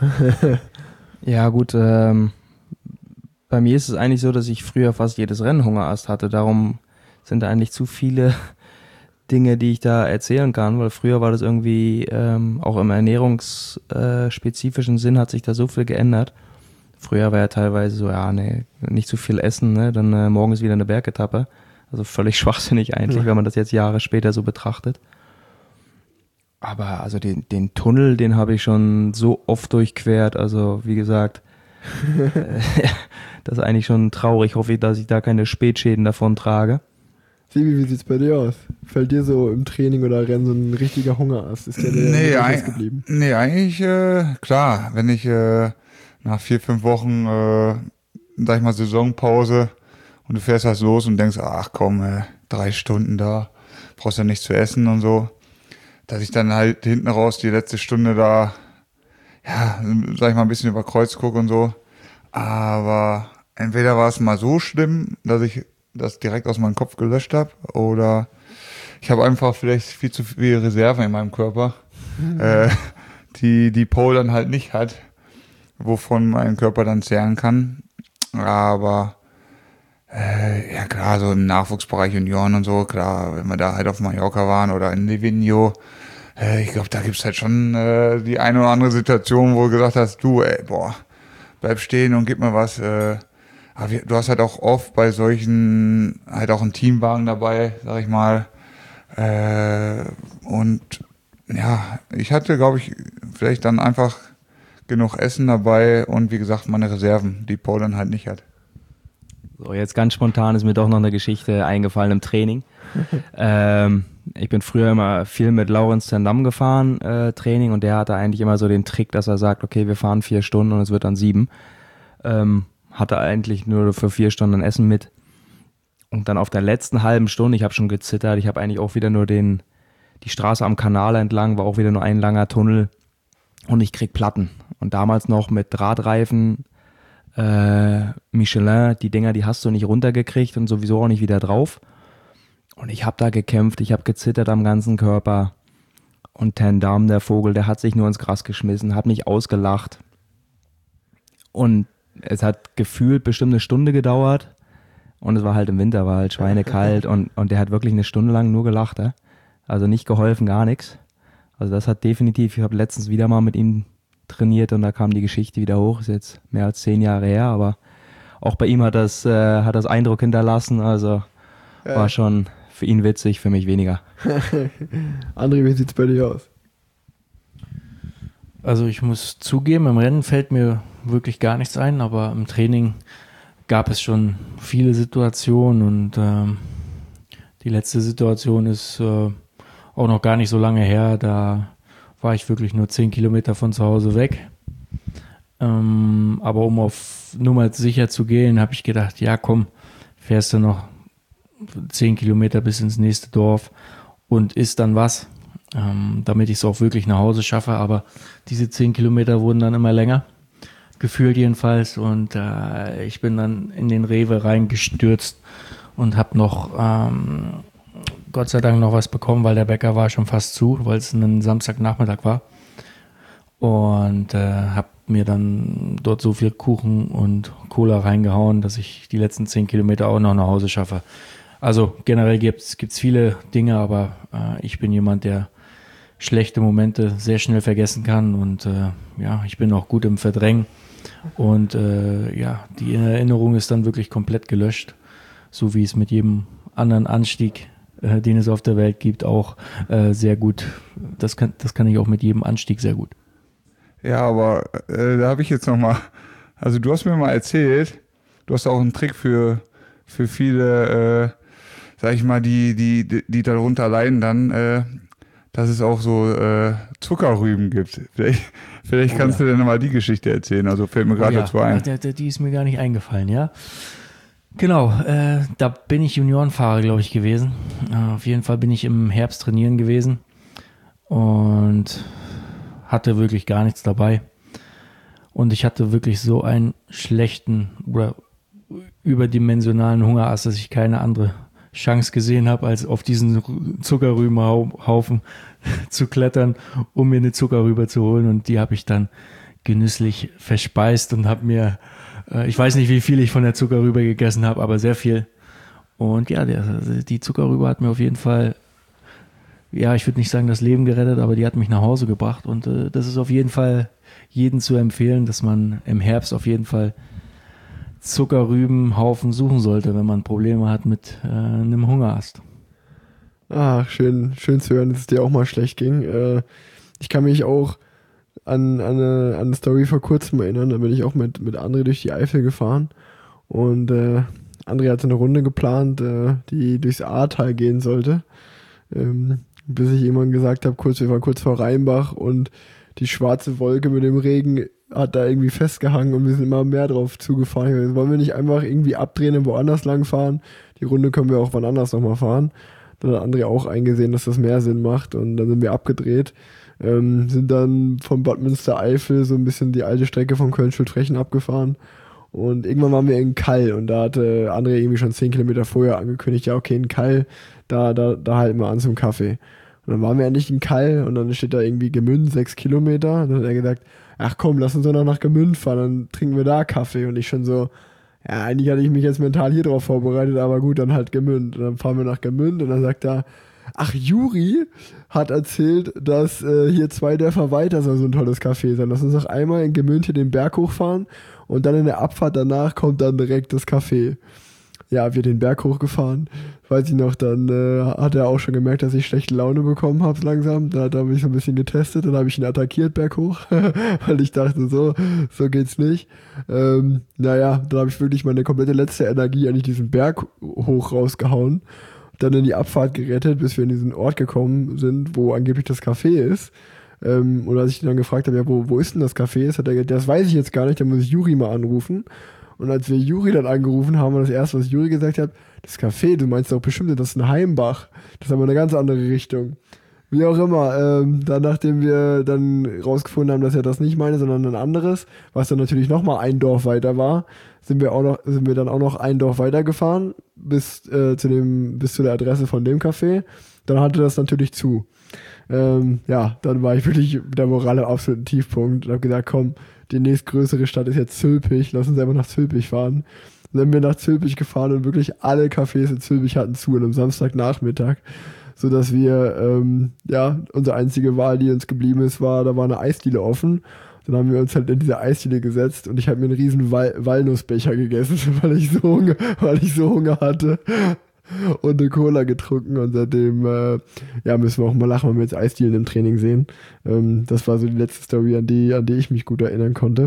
Ja gut, ähm, bei mir ist es eigentlich so, dass ich früher fast jedes Rennen Hungerast hatte, darum sind da eigentlich zu viele Dinge, die ich da erzählen kann, weil früher war das irgendwie, ähm, auch im ernährungsspezifischen Sinn hat sich da so viel geändert. Früher war ja teilweise so, ja, nee, nicht zu viel essen, ne, dann äh, morgens wieder eine Bergetappe. Also völlig schwachsinnig eigentlich, ja. Wenn man das jetzt Jahre später so betrachtet. Aber also den, den Tunnel, den habe ich schon so oft durchquert, also wie gesagt, äh, das ist eigentlich schon traurig. Ich hoffe, dass ich da keine Spätschäden davon trage. Sibi, wie sieht's bei dir aus? Fällt dir so im Training oder Rennen so ein richtiger Hungerast? Ist der dir Nee, ein, geblieben? Nee, eigentlich, äh, klar, wenn ich äh, nach vier, fünf Wochen, äh, sag ich mal, Saisonpause und du fährst halt los und denkst, ach komm, äh, drei Stunden da, brauchst ja nichts zu essen und so, dass ich dann halt hinten raus die letzte Stunde da, ja, sag ich mal, ein bisschen über Kreuz gucke und so, aber entweder war es mal so schlimm, dass ich das direkt aus meinem Kopf gelöscht habe oder ich habe einfach vielleicht viel zu viel Reserve in meinem Körper, mhm. äh, die die Pole dann halt nicht hat, wovon mein Körper dann zehren kann. Aber äh, ja klar, so im Nachwuchsbereich Junioren und so, klar, wenn wir da halt auf Mallorca waren oder in Livigno, äh, ich glaube, da gibt's halt schon äh, die eine oder andere Situation, wo du gesagt hast, du, ey, boah, bleib stehen und gib mir was, äh, aber wir, du hast halt auch oft bei solchen, halt auch einen Teamwagen dabei, sag ich mal. Äh, und ja, ich hatte, glaube ich, vielleicht dann einfach genug Essen dabei und wie gesagt, meine Reserven, die Paul dann halt nicht hat. So, jetzt ganz spontan ist mir doch noch eine Geschichte eingefallen im Training. ähm, ich bin früher immer viel mit Laurens ten Dam gefahren, äh, Training, und der hatte eigentlich immer so den Trick, dass er sagt, okay, wir fahren vier Stunden und es wird dann sieben. Ähm, hatte eigentlich nur für vier Stunden Essen mit. Und dann auf der letzten halben Stunde, ich habe schon gezittert, ich habe eigentlich auch wieder nur den, die Straße am Kanal entlang, war auch wieder nur ein langer Tunnel und ich krieg Platten. Und damals noch mit Drahtreifen, äh, Michelin, die Dinger, die hast du nicht runtergekriegt und sowieso auch nicht wieder drauf. Und ich habe da gekämpft, ich habe gezittert am ganzen Körper. Und ten Dam, der Vogel, der hat sich nur ins Gras geschmissen, hat mich ausgelacht. Und es hat gefühlt bestimmt eine Stunde gedauert. Und es war halt im Winter, war halt schweinekalt. und, und der hat wirklich eine Stunde lang nur gelacht. Äh? Also nicht geholfen, gar nichts. Also das hat definitiv, ich habe letztens wieder mal mit ihm trainiert und da kam die Geschichte wieder hoch. Ist jetzt mehr als zehn Jahre her, aber auch bei ihm hat das, äh, hat das Eindruck hinterlassen. Also ja. War schon für ihn witzig, für mich weniger. André, wie sieht's bei dir aus? Also ich muss zugeben, im Rennen fällt mir wirklich gar nichts ein, aber im Training gab es schon viele Situationen und ähm, die letzte Situation ist äh, auch noch gar nicht so lange her, da war ich wirklich nur zehn Kilometer von zu Hause weg. Ähm, aber um auf Nummer sicher zu gehen, habe ich gedacht, ja komm, fährst du noch zehn Kilometer bis ins nächste Dorf und isst dann was, ähm, damit ich es auch wirklich nach Hause schaffe. Aber diese zehn Kilometer wurden dann immer länger, gefühlt jedenfalls. Und äh, ich bin dann in den Rewe reingestürzt und habe noch ähm, Gott sei Dank noch was bekommen, weil der Bäcker war schon fast zu, weil es ein Samstagnachmittag war. Und äh, habe mir dann dort so viel Kuchen und Cola reingehauen, dass ich die letzten zehn Kilometer auch noch nach Hause schaffe. Also generell gibt es viele Dinge, aber äh, ich bin jemand, der schlechte Momente sehr schnell vergessen kann. Und äh, ja, ich bin auch gut im Verdrängen. Und äh, ja, die Erinnerung ist dann wirklich komplett gelöscht, so wie es mit jedem anderen Anstieg, äh, den es auf der Welt gibt, auch äh, sehr gut. Das kann, das kann ich auch mit jedem Anstieg sehr gut. Ja, aber äh, da habe ich jetzt nochmal, also du hast mir mal erzählt, du hast auch einen Trick für, für viele, äh, sag ich mal, die, die, die, die darunter leiden dann, äh, dass es auch so äh, Zuckerrüben gibt. Vielleicht, vielleicht kannst oh ja. du dir nochmal die Geschichte erzählen, also fällt mir gerade oh ja. dazu ein. Die, die ist mir gar nicht eingefallen, ja. Genau, äh, da bin ich Juniorenfahrer, glaube ich, gewesen. Äh, auf jeden Fall bin ich im Herbst trainieren gewesen und hatte wirklich gar nichts dabei. Und ich hatte wirklich so einen schlechten oder überdimensionalen Hungerass, dass ich keine andere Chance gesehen habe, als auf diesen Zuckerrübenhaufen zu klettern, um mir eine Zuckerrübe zu holen. Und die habe ich dann genüsslich verspeist und habe mir, äh, ich weiß nicht, wie viel ich von der Zuckerrübe gegessen habe, aber sehr viel. Und ja, der, die Zuckerrübe hat mir auf jeden Fall, ja, ich würde nicht sagen das Leben gerettet, aber die hat mich nach Hause gebracht. Und äh, das ist auf jeden Fall jedem zu empfehlen, dass man im Herbst auf jeden Fall Zuckerrübenhaufen suchen sollte, wenn man Probleme hat mit äh, einem Hungerast. Ach, schön, schön zu hören, dass es dir auch mal schlecht ging. Äh, ich kann mich auch an, an, eine, an eine Story vor kurzem erinnern, da bin ich auch mit, mit André durch die Eifel gefahren und äh, André hatte eine Runde geplant, äh, die durchs Ahrtal gehen sollte, ähm, bis ich irgendwann gesagt habe, kurz, wir waren kurz vor Rheinbach und die schwarze Wolke mit dem Regen hat da irgendwie festgehangen und wir sind immer mehr drauf zugefahren. Jetzt wollen wir nicht einfach irgendwie abdrehen und woanders lang fahren? Die Runde können wir auch wann anders nochmal fahren. Dann hat André auch eingesehen, dass das mehr Sinn macht und dann sind wir abgedreht. Ähm, sind dann von Bad Münstereifel so ein bisschen die alte Strecke von Köln-Schultrechen abgefahren und irgendwann waren wir in Kall und da hatte André irgendwie schon zehn Kilometer vorher angekündigt, ja okay, in Kall, da, da, da halten wir an zum Kaffee. Und dann waren wir endlich in Kall und dann steht da irgendwie Gemünd, sechs Kilometer. Und dann hat er gesagt, ach komm, lass uns doch noch nach Gemünd fahren, dann trinken wir da Kaffee. Und ich schon so, ja, eigentlich hatte ich mich jetzt mental hier drauf vorbereitet, aber gut, dann halt Gemünd. Und dann fahren wir nach Gemünd und dann sagt er, ach, Juri hat erzählt, dass äh, hier zwei Dörfer weiter soll so ein tolles Café sein. Lass uns noch einmal in Gemünd hier den Berg hochfahren und dann in der Abfahrt danach kommt dann direkt das Café. ja, wir den Berg hochgefahren. Weiß ich noch, dann äh, hat er auch schon gemerkt, dass ich schlechte Laune bekommen habe langsam. Da, da habe ich so ein bisschen getestet, dann habe ich ihn attackiert berghoch, weil ich dachte, so, so geht's nicht. Ähm, naja, dann habe ich wirklich meine komplette letzte Energie eigentlich diesen Berg hoch rausgehauen. Dann in die Abfahrt gerettet, bis wir in diesen Ort gekommen sind, wo angeblich das Café ist. Ähm, und als ich ihn dann gefragt habe, ja, wo, wo ist denn das Café? Ist, hat er gesagt, das weiß ich jetzt gar nicht, da muss ich Juri mal anrufen. Und als wir Juri dann angerufen haben, war das erste, was Juri gesagt hat, das Café, du meinst doch bestimmt, das ist ein Heimbach. Das ist aber eine ganz andere Richtung. Wie auch immer, ähm, dann nachdem wir dann rausgefunden haben, dass er das nicht meine, sondern ein anderes, was dann natürlich nochmal ein Dorf weiter war, sind wir auch noch, sind wir dann auch noch ein Dorf weitergefahren, bis, äh, zu dem, bis zu der Adresse von dem Café. Dann hatte das natürlich zu. Ähm, ja, dann war ich wirklich mit der Moral am absoluten Tiefpunkt und habe gesagt, komm, die nächstgrößere Stadt ist jetzt Zülpich, lass uns einfach nach Zülpich fahren. Dann sind wir nach Zülpich gefahren und wirklich alle Cafés in Zülpich hatten zu an einem Samstagnachmittag, sodass wir, ähm, ja, unsere einzige Wahl, die uns geblieben ist, war, da war eine Eisdiele offen. Dann haben wir uns halt in diese Eisdiele gesetzt und ich habe mir einen riesen Wal- Walnussbecher gegessen, weil ich so Hunger, weil ich so Hunger hatte. Und eine Cola getrunken und seitdem äh, ja, müssen wir auch mal lachen, wenn wir jetzt Eisdielen im Training sehen. Ähm, das war so die letzte Story, an die, an die ich mich gut erinnern konnte.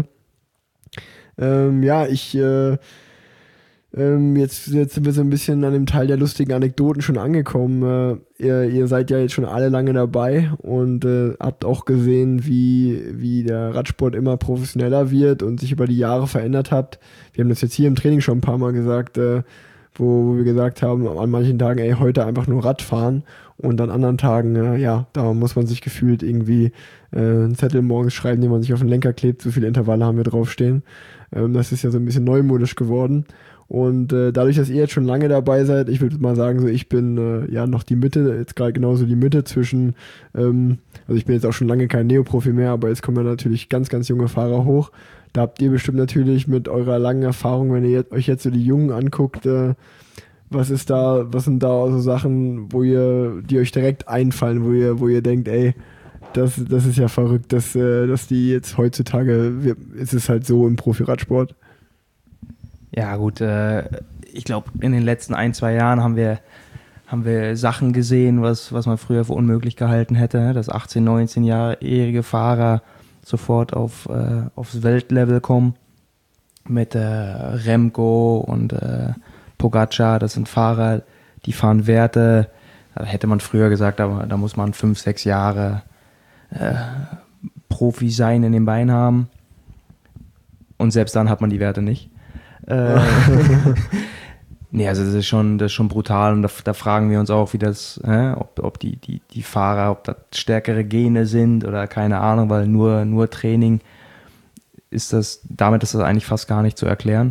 Ähm, ja, ich äh, ähm, jetzt, jetzt sind wir so ein bisschen an dem Teil der lustigen Anekdoten schon angekommen. Äh, ihr, ihr seid ja jetzt schon alle lange dabei und äh, habt auch gesehen, wie, wie der Radsport immer professioneller wird und sich über die Jahre verändert hat. Wir haben das jetzt hier im Training schon ein paar Mal gesagt, äh, Wo, wo wir gesagt haben, an manchen Tagen, ey, heute einfach nur Rad fahren und an anderen Tagen, äh, ja, da muss man sich gefühlt irgendwie äh, einen Zettel morgens schreiben, den man sich auf den Lenker klebt, so viele Intervalle haben wir draufstehen. Ähm, das ist ja so ein bisschen neumodisch geworden und äh, dadurch, dass ihr jetzt schon lange dabei seid, ich würde mal sagen, so ich bin äh, ja noch die Mitte, jetzt gerade genauso die Mitte zwischen, ähm, also ich bin jetzt auch schon lange kein Neoprofi mehr, aber jetzt kommen ja natürlich ganz, ganz junge Fahrer hoch. Da habt ihr bestimmt natürlich mit eurer langen Erfahrung, wenn ihr jetzt, euch jetzt so die Jungen anguckt, äh, was ist da, was sind da so Sachen, wo ihr, die euch direkt einfallen, wo ihr, wo ihr denkt, ey, das, das ist ja verrückt, dass, äh, dass die jetzt heutzutage, wir, ist es halt so im Profi-Radsport. Ja gut, äh, ich glaube, in den letzten ein, zwei Jahren haben wir, haben wir Sachen gesehen, was, was man früher für unmöglich gehalten hätte, dass achtzehn-, neunzehnjährige Fahrer sofort auf, äh, aufs Weltlevel kommen mit äh, Remco und äh, Pogacar, das sind Fahrer, die fahren Werte, da hätte man früher gesagt, aber da muss man fünf, sechs Jahre äh, Profi sein, in den Beinen haben und selbst dann hat man die Werte nicht. Äh, nee, also das ist schon, das ist schon brutal und da, da fragen wir uns auch, wie das, äh, ob, ob die, die, die Fahrer, ob das stärkere Gene sind oder keine Ahnung, weil nur, nur Training ist das, damit ist das eigentlich fast gar nicht zu erklären.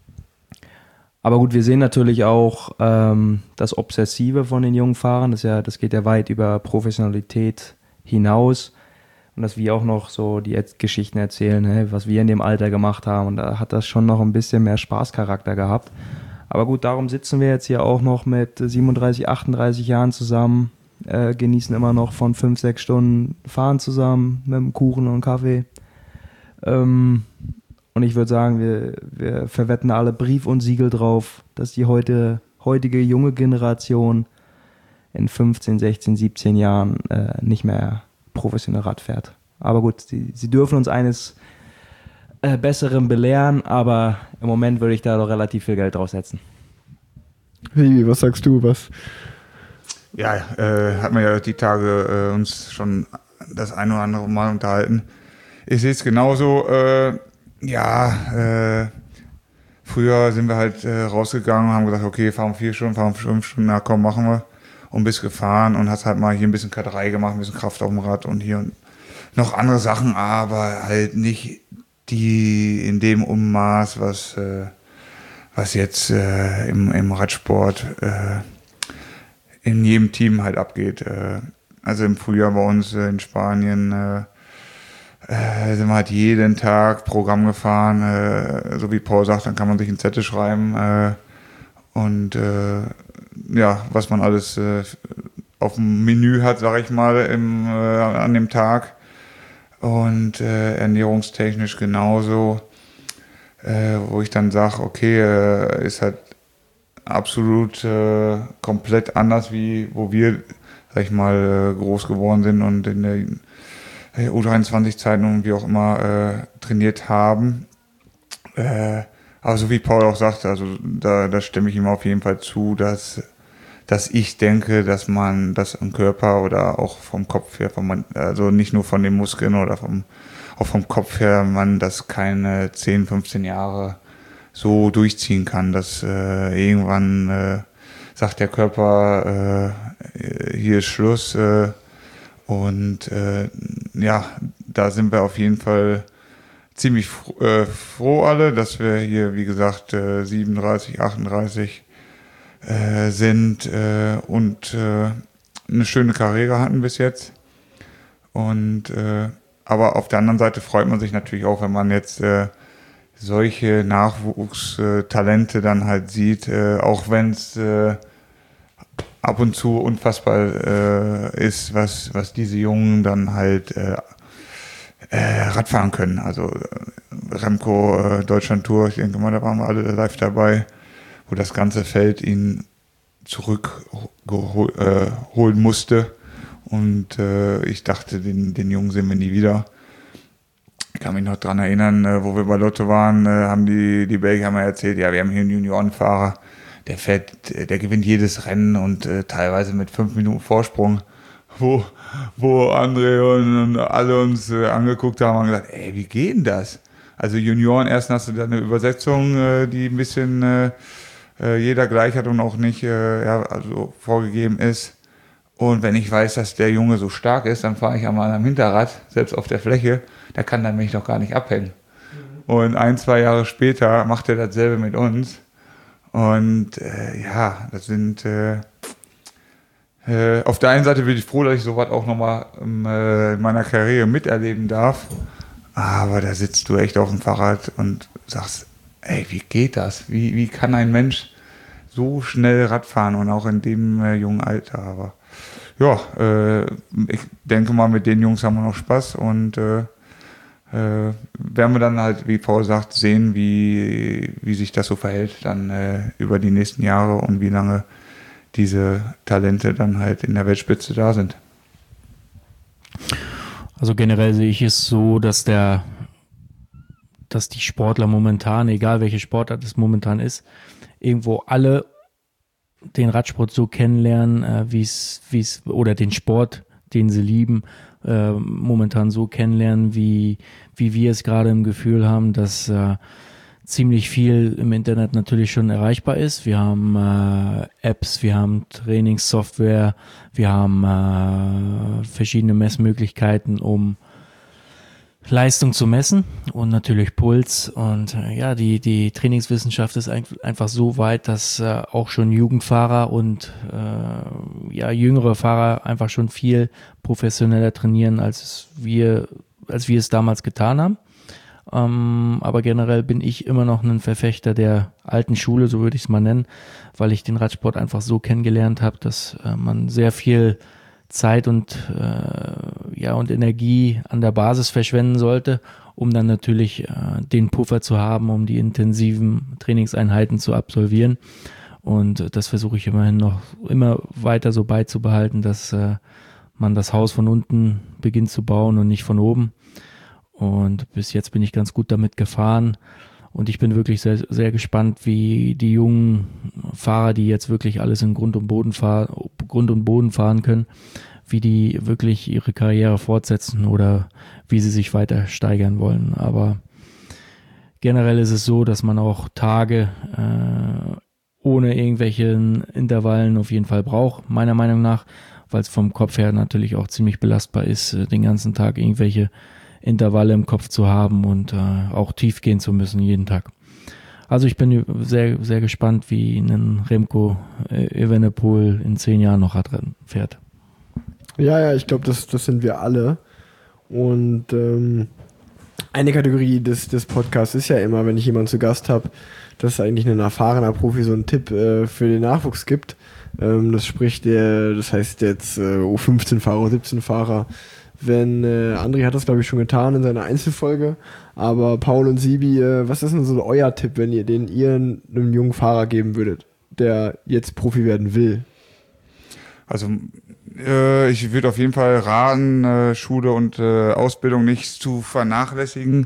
Aber gut, wir sehen natürlich auch ähm, das Obsessive von den jungen Fahrern, das, ja, das geht ja weit über Professionalität hinaus und dass wir auch noch so die Geschichten erzählen, hey, was wir in dem Alter gemacht haben und da hat das schon noch ein bisschen mehr Spaßcharakter gehabt. Aber gut, darum sitzen wir jetzt hier auch noch mit siebenunddreißig, achtunddreißig Jahren zusammen, äh, genießen immer noch von fünf, sechs Stunden Fahren zusammen mit einem Kuchen und Kaffee. Ähm, und ich würde sagen, wir, wir verwetten alle Brief und Siegel drauf, dass die heute, heutige junge Generation in fünfzehn, sechzehn, siebzehn Jahren äh, nicht mehr professionell Rad fährt. Aber gut, sie, sie dürfen uns eines äh, Besseren belehren, aber im Moment würde ich da doch relativ viel Geld draufsetzen. Wie, was sagst du, was? Ja, äh, hat man ja die Tage äh, uns schon das ein oder andere Mal unterhalten. Ich sehe es genauso, äh, ja, äh, früher sind wir halt äh, rausgegangen und haben gesagt, okay, fahren vier Stunden, fahren fünf Stunden, na komm, machen wir. Und bist gefahren und hast halt mal hier ein bisschen K drei gemacht, ein bisschen Kraft auf dem Rad und hier und noch andere Sachen, aber halt nicht die in dem Ummaß, was, äh, was jetzt äh, im, im Radsport äh, in jedem Team halt abgeht. Äh, also im Frühjahr bei uns äh, in Spanien äh, äh, sind wir halt jeden Tag Programm gefahren, äh, so wie Paul sagt, dann kann man sich einen Zettel schreiben äh, und äh, ja, was man alles äh, auf dem Menü hat, sag ich mal, im, äh, an dem Tag. Und äh, ernährungstechnisch genauso, äh, wo ich dann sage, okay, äh, ist halt absolut äh, komplett anders, wie wo wir, sag ich mal, äh, groß geworden sind und in der U dreiundzwanzig-Zeiten und wie auch immer äh, trainiert haben. Äh, aber so wie Paul auch sagt, also da, da stimme ich ihm auf jeden Fall zu, dass, dass ich denke, dass man das im Körper oder auch vom Kopf her, vom, also nicht nur von den Muskeln oder vom, auch vom Kopf her, man das keine zehn, fünfzehn Jahre so durchziehen kann, dass äh, irgendwann äh, sagt der Körper, äh, hier ist Schluss. Äh, und äh, ja, da sind wir auf jeden Fall ziemlich froh, äh, froh alle, dass wir hier, wie gesagt, äh, siebenunddreißig, achtunddreißig äh, sind äh, und äh, eine schöne Karriere hatten bis jetzt. Und äh, aber auf der anderen Seite freut man sich natürlich auch, wenn man jetzt äh, solche Nachwuchstalente dann halt sieht, äh, auch wenn es äh, ab und zu unfassbar äh, ist, was, was diese Jungen dann halt äh, äh, Radfahren können. Also äh, Remco äh, Deutschland Tour, ich denke mal, da waren wir alle live dabei, wo das ganze Feld ihn zurückholen äh, musste. Und äh, ich dachte, den, den Jungen sehen wir nie wieder. Ich kann mich noch dran erinnern, äh, wo wir bei Lotto waren, äh, haben die, die Belgier mal erzählt, ja, wir haben hier einen Juniorenfahrer, der fährt, der gewinnt jedes Rennen und äh, teilweise mit fünf Minuten Vorsprung, wo, wo André und, und alle uns äh, angeguckt haben und gesagt, ey, wie geht denn das? Also Junioren, erst hast du da eine Übersetzung, äh, die ein bisschen äh, äh, jeder gleich hat und auch nicht äh, ja, also vorgegeben ist. Und wenn ich weiß, dass der Junge so stark ist, dann fahre ich einmal am Hinterrad, selbst auf der Fläche, da kann er mich doch gar nicht abhängen. Mhm. Und ein, zwei Jahre später macht er dasselbe mit uns. Und äh, ja, das sind, äh, äh, auf der einen Seite bin ich froh, dass ich sowas auch nochmal äh, in meiner Karriere miterleben darf. Aber da sitzt du echt auf dem Fahrrad und sagst, ey, wie geht das? Wie, wie kann ein Mensch so schnell Rad fahren und auch in dem äh, jungen Alter? Aber ja, äh, ich denke mal, mit den Jungs haben wir noch Spaß und äh, äh, werden wir dann halt, wie Paul sagt, sehen, wie, wie sich das so verhält dann äh, über die nächsten Jahre und wie lange diese Talente dann halt in der Weltspitze da sind. Also generell sehe ich es so, dass der, dass die Sportler momentan, egal welche Sportart es momentan ist, irgendwo alle den Radsport so kennenlernen, äh, wie es, wie es, oder den Sport, den sie lieben, äh, momentan so kennenlernen, wie, wie wir es gerade im Gefühl haben, dass äh, ziemlich viel im Internet natürlich schon erreichbar ist. Wir haben äh, Apps, wir haben Trainingssoftware, wir haben äh, verschiedene Messmöglichkeiten, um Leistung zu messen und natürlich Puls und äh, ja, die die Trainingswissenschaft ist ein, einfach so weit, dass äh, auch schon Jugendfahrer und äh, ja jüngere Fahrer einfach schon viel professioneller trainieren, als wir als wir es damals getan haben. Ähm, aber generell bin ich immer noch ein Verfechter der alten Schule, so würde ich es mal nennen, weil ich den Radsport einfach so kennengelernt habe, dass äh, man sehr viel Zeit und äh, ja und Energie an der Basis verschwenden sollte, um dann natürlich äh, den Puffer zu haben, um die intensiven Trainingseinheiten zu absolvieren. Und äh, das versuche ich immerhin noch immer weiter so beizubehalten, dass äh, man das Haus von unten beginnt zu bauen und nicht von oben. Und bis jetzt bin ich ganz gut damit gefahren. Und ich bin wirklich sehr, sehr gespannt, wie die jungen Fahrer, die jetzt wirklich alles in Grund und Boden fahren, Grund und Boden fahren können, wie die wirklich ihre Karriere fortsetzen oder wie sie sich weiter steigern wollen. Aber generell ist es so, dass man auch Tage äh, ohne irgendwelchen Intervallen auf jeden Fall braucht, meiner Meinung nach, weil es vom Kopf her natürlich auch ziemlich belastbar ist, den ganzen Tag irgendwelche Intervalle im Kopf zu haben und äh, auch tief gehen zu müssen jeden Tag. Also ich bin sehr, sehr gespannt, wie ein Remco äh, Evenepoel in zehn Jahren noch Radrennen fährt. Ja, ja, ich glaube, das, das sind wir alle. Und ähm, eine Kategorie des, des Podcasts ist ja immer, wenn ich jemanden zu Gast habe, dass eigentlich ein erfahrener Profi so einen Tipp äh, für den Nachwuchs gibt. Ähm, das spricht der, das heißt jetzt äh, U fünfzehn-Fahrer, U siebzehn-Fahrer. Wenn, äh, André hat das glaube ich schon getan in seiner Einzelfolge, aber Paul und Sibi, äh, was ist denn so euer Tipp, wenn ihr den ihr einem jungen Fahrer geben würdet, der jetzt Profi werden will? Also äh, ich würde auf jeden Fall raten, äh, Schule und äh, Ausbildung nicht zu vernachlässigen,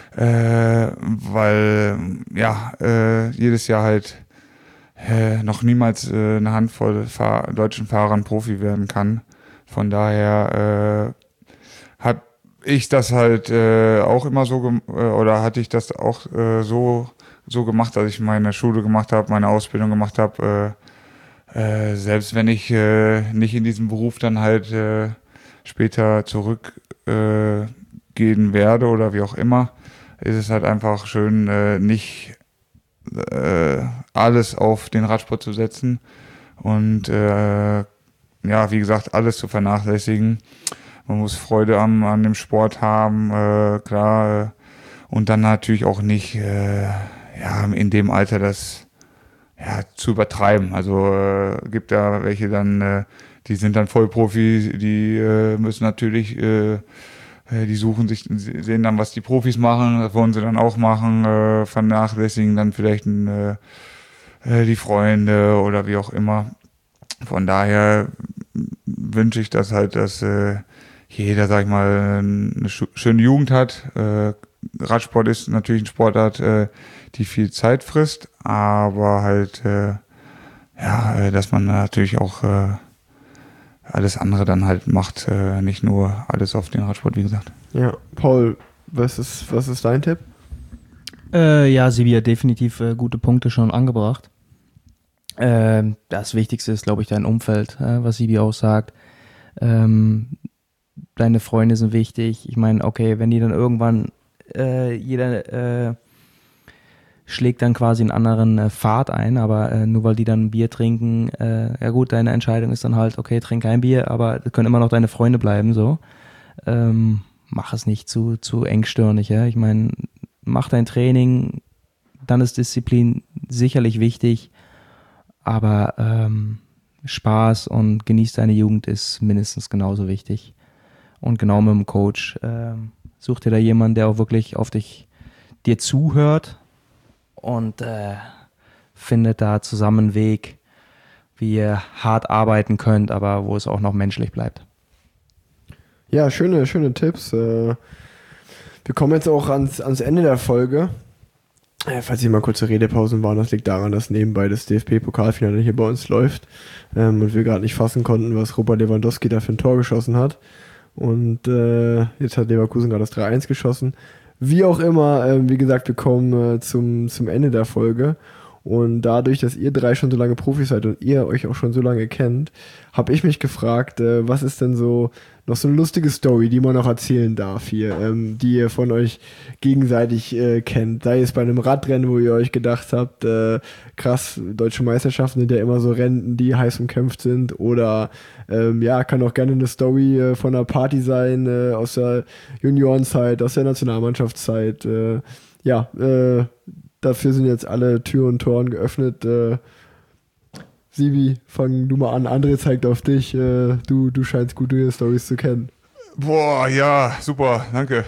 äh, weil ja äh, jedes Jahr halt äh, noch niemals äh, eine Handvoll Fahr- deutschen Fahrern Profi werden kann. Von daher äh, habe ich das halt äh, auch immer so gem- äh, oder hatte ich das auch äh, so so gemacht, dass ich meine Schule gemacht habe, meine Ausbildung gemacht habe. Äh, Äh, selbst wenn ich äh, nicht in diesem Beruf dann halt äh, später zurückgehen äh, gehen werde oder wie auch immer, ist es halt einfach schön, äh, nicht äh, alles auf den Radsport zu setzen und äh, ja, wie gesagt, alles zu vernachlässigen. Man muss Freude am, an dem Sport haben, äh, klar, äh, und dann natürlich auch nicht äh, ja, in dem Alter das ja, zu übertreiben. Also äh, gibt ja welche dann, äh, die sind dann Vollprofi, die äh, müssen natürlich, äh, die suchen sich, sehen dann, was die Profis machen, das wollen sie dann auch machen, äh, vernachlässigen dann vielleicht äh, die Freunde oder wie auch immer. Von daher wünsche ich das halt, dass äh, jeder, sag ich mal, eine schöne Jugend hat. Äh, Radsport ist natürlich ein Sportart, äh, die viel Zeit frisst, aber halt, äh, ja, äh, dass man natürlich auch äh, alles andere dann halt macht, äh, nicht nur alles auf den Radsport, wie gesagt. Ja, Paul, was ist, was ist dein Tipp? Äh, ja, Sibi hat definitiv äh, gute Punkte schon angebracht. Ähm, das Wichtigste ist, glaube ich, dein Umfeld, äh, was Sibi auch sagt. Ähm, deine Freunde sind wichtig. Ich meine, okay, wenn die dann irgendwann äh, jeder äh, schlägt dann quasi einen anderen äh, Pfad ein, aber äh, nur weil die dann ein Bier trinken, äh, ja gut, deine Entscheidung ist dann halt, okay, trink kein Bier, aber das können immer noch deine Freunde bleiben, so. Ähm, mach es nicht zu, zu engstirnig, ja. Ich meine, mach dein Training, dann ist Disziplin sicherlich wichtig, aber ähm, Spaß und genieß deine Jugend ist mindestens genauso wichtig. Und genau mit dem Coach, ähm, such dir da jemanden, der auch wirklich auf dich, dir zuhört und äh, findet da zusammen einen Weg, wie ihr hart arbeiten könnt, aber wo es auch noch menschlich bleibt. Ja, schöne, schöne Tipps. Äh, wir kommen jetzt auch ans, ans Ende der Folge. Äh, falls hier mal kurze Redepausen waren, das liegt daran, dass nebenbei das D F B-Pokalfinale hier bei uns läuft ähm, und wir gerade nicht fassen konnten, was Robert Lewandowski da für ein Tor geschossen hat. Und äh, jetzt hat Leverkusen gerade das drei eins geschossen. Wie auch immer, äh, wie gesagt, wir kommen äh, zum, zum Ende der Folge. Und dadurch, dass ihr drei schon so lange Profis seid und ihr euch auch schon so lange kennt, habe ich mich gefragt, äh, was ist denn so noch so eine lustige Story, die man noch erzählen darf hier, ähm, die ihr von euch gegenseitig äh, kennt. Sei es bei einem Radrennen, wo ihr euch gedacht habt, äh, krass, deutsche Meisterschaften sind ja immer so Rennen, die heiß umkämpft sind. Oder ähm, ja, kann auch gerne eine Story äh, von einer Party sein, äh, aus der Juniorenzeit, aus der Nationalmannschaftszeit. Äh, ja, äh, dafür sind jetzt alle Türen und Toren geöffnet. Äh, Sibi, fang du mal an. André zeigt auf dich. Äh, du, du scheinst gute Storys zu kennen. Boah, ja, super, danke.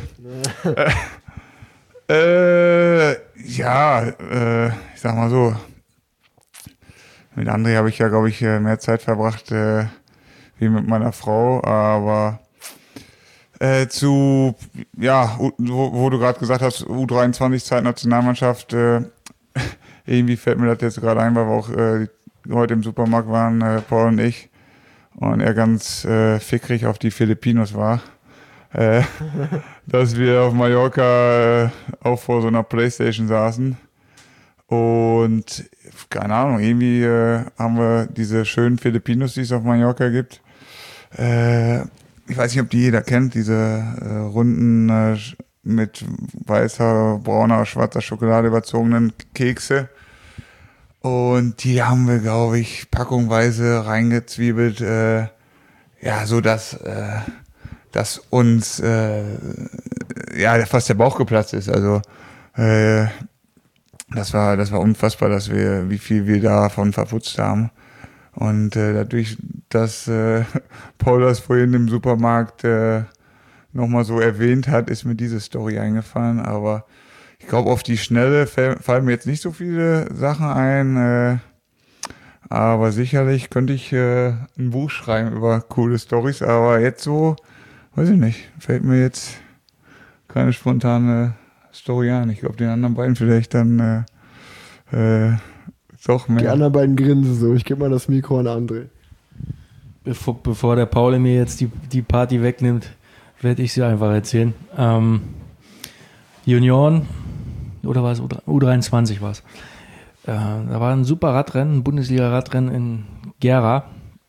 äh, äh, ja, äh, ich sag mal so, mit André habe ich ja, glaube ich, mehr Zeit verbracht äh, wie mit meiner Frau, aber Äh, zu, ja, wo, wo du gerade gesagt hast, U dreiundzwanzig-Zeit, Nationalmannschaft, äh, irgendwie fällt mir das jetzt gerade ein, weil wir auch äh, heute im Supermarkt waren, äh, Paul und ich, und er ganz äh, fickrig auf die Filipinos war, äh, dass wir auf Mallorca äh, auch vor so einer Playstation saßen und, keine Ahnung, irgendwie äh, haben wir diese schönen Filipinos, die es auf Mallorca gibt, äh, ich weiß nicht, ob die jeder kennt, diese äh, runden, äh, mit weißer, brauner, schwarzer Schokolade überzogenen Kekse. Und die haben wir, glaube ich, packungweise reingezwiebelt, äh, ja, so dass, äh, dass uns äh, ja fast der Bauch geplatzt ist. Also äh, das war, das war unfassbar, dass wir, wie viel wir davon verputzt haben. Und äh, dadurch, dass äh, Paul das vorhin im Supermarkt äh, nochmal so erwähnt hat, ist mir diese Story eingefallen. Aber ich glaube, auf die Schnelle fallen mir jetzt nicht so viele Sachen ein. Äh, Aber sicherlich könnte ich äh, ein Buch schreiben über coole Storys. Aber jetzt so, weiß ich nicht, fällt mir jetzt keine spontane Story ein. Ich glaube, den anderen beiden vielleicht dann äh, äh, doch mehr. Die anderen beiden grinsen so. Ich gebe mal das Mikro an André. Bevor, bevor der Paul mir jetzt die, die Party wegnimmt, werde ich sie einfach erzählen. Ähm, Junioren, oder war es U dreiundzwanzig war es. Äh, da war ein super Radrennen, ein Bundesliga-Radrennen in Gera.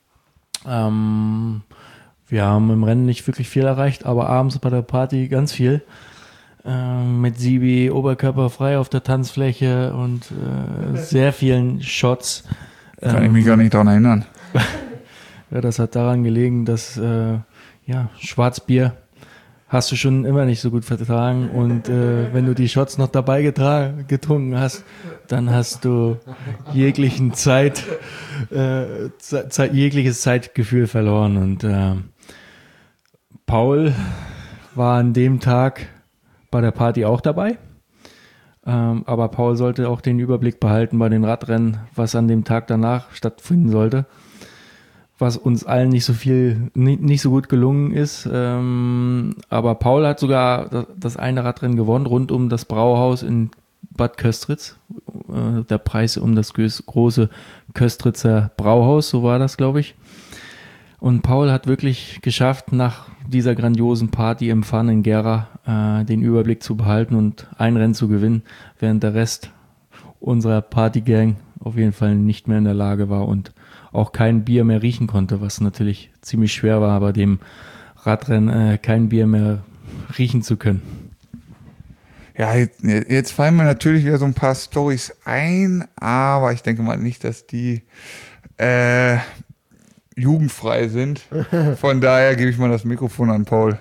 Ähm, wir haben im Rennen nicht wirklich viel erreicht, aber abends bei der Party ganz viel. Äh, mit Sibi oberkörperfrei auf der Tanzfläche und äh, sehr vielen Shots. Kann ähm, ich mich gar nicht daran erinnern. Ja, das hat daran gelegen, dass äh, ja, Schwarzbier hast du schon immer nicht so gut vertragen und äh, wenn du die Shots noch dabei getra- getrunken hast, dann hast du jeglichen Zeit, äh, Ze- jegliches Zeitgefühl verloren und äh, Paul war an dem Tag bei der Party auch dabei, ähm, aber Paul sollte auch den Überblick behalten bei den Radrennen, was an dem Tag danach stattfinden sollte. Was uns allen nicht so viel, nicht, nicht so gut gelungen ist. Ähm, aber Paul hat sogar das eine Radrennen gewonnen, rund um das Brauhaus in Bad Köstritz. Äh, der Preis um das große Köstritzer Brauhaus, so war das, glaube ich. Und Paul hat wirklich geschafft, nach dieser grandiosen Party im Fun in Gera äh, den Überblick zu behalten und ein Rennen zu gewinnen, während der Rest unserer Partygang auf jeden Fall nicht mehr in der Lage war und auch kein Bier mehr riechen konnte, was natürlich ziemlich schwer war, bei dem Radrennen äh, kein Bier mehr riechen zu können. Ja, jetzt, jetzt fallen mir natürlich wieder so ein paar Storys ein, aber ich denke mal nicht, dass die äh, jugendfrei sind. Von daher gebe ich mal das Mikrofon an Paul.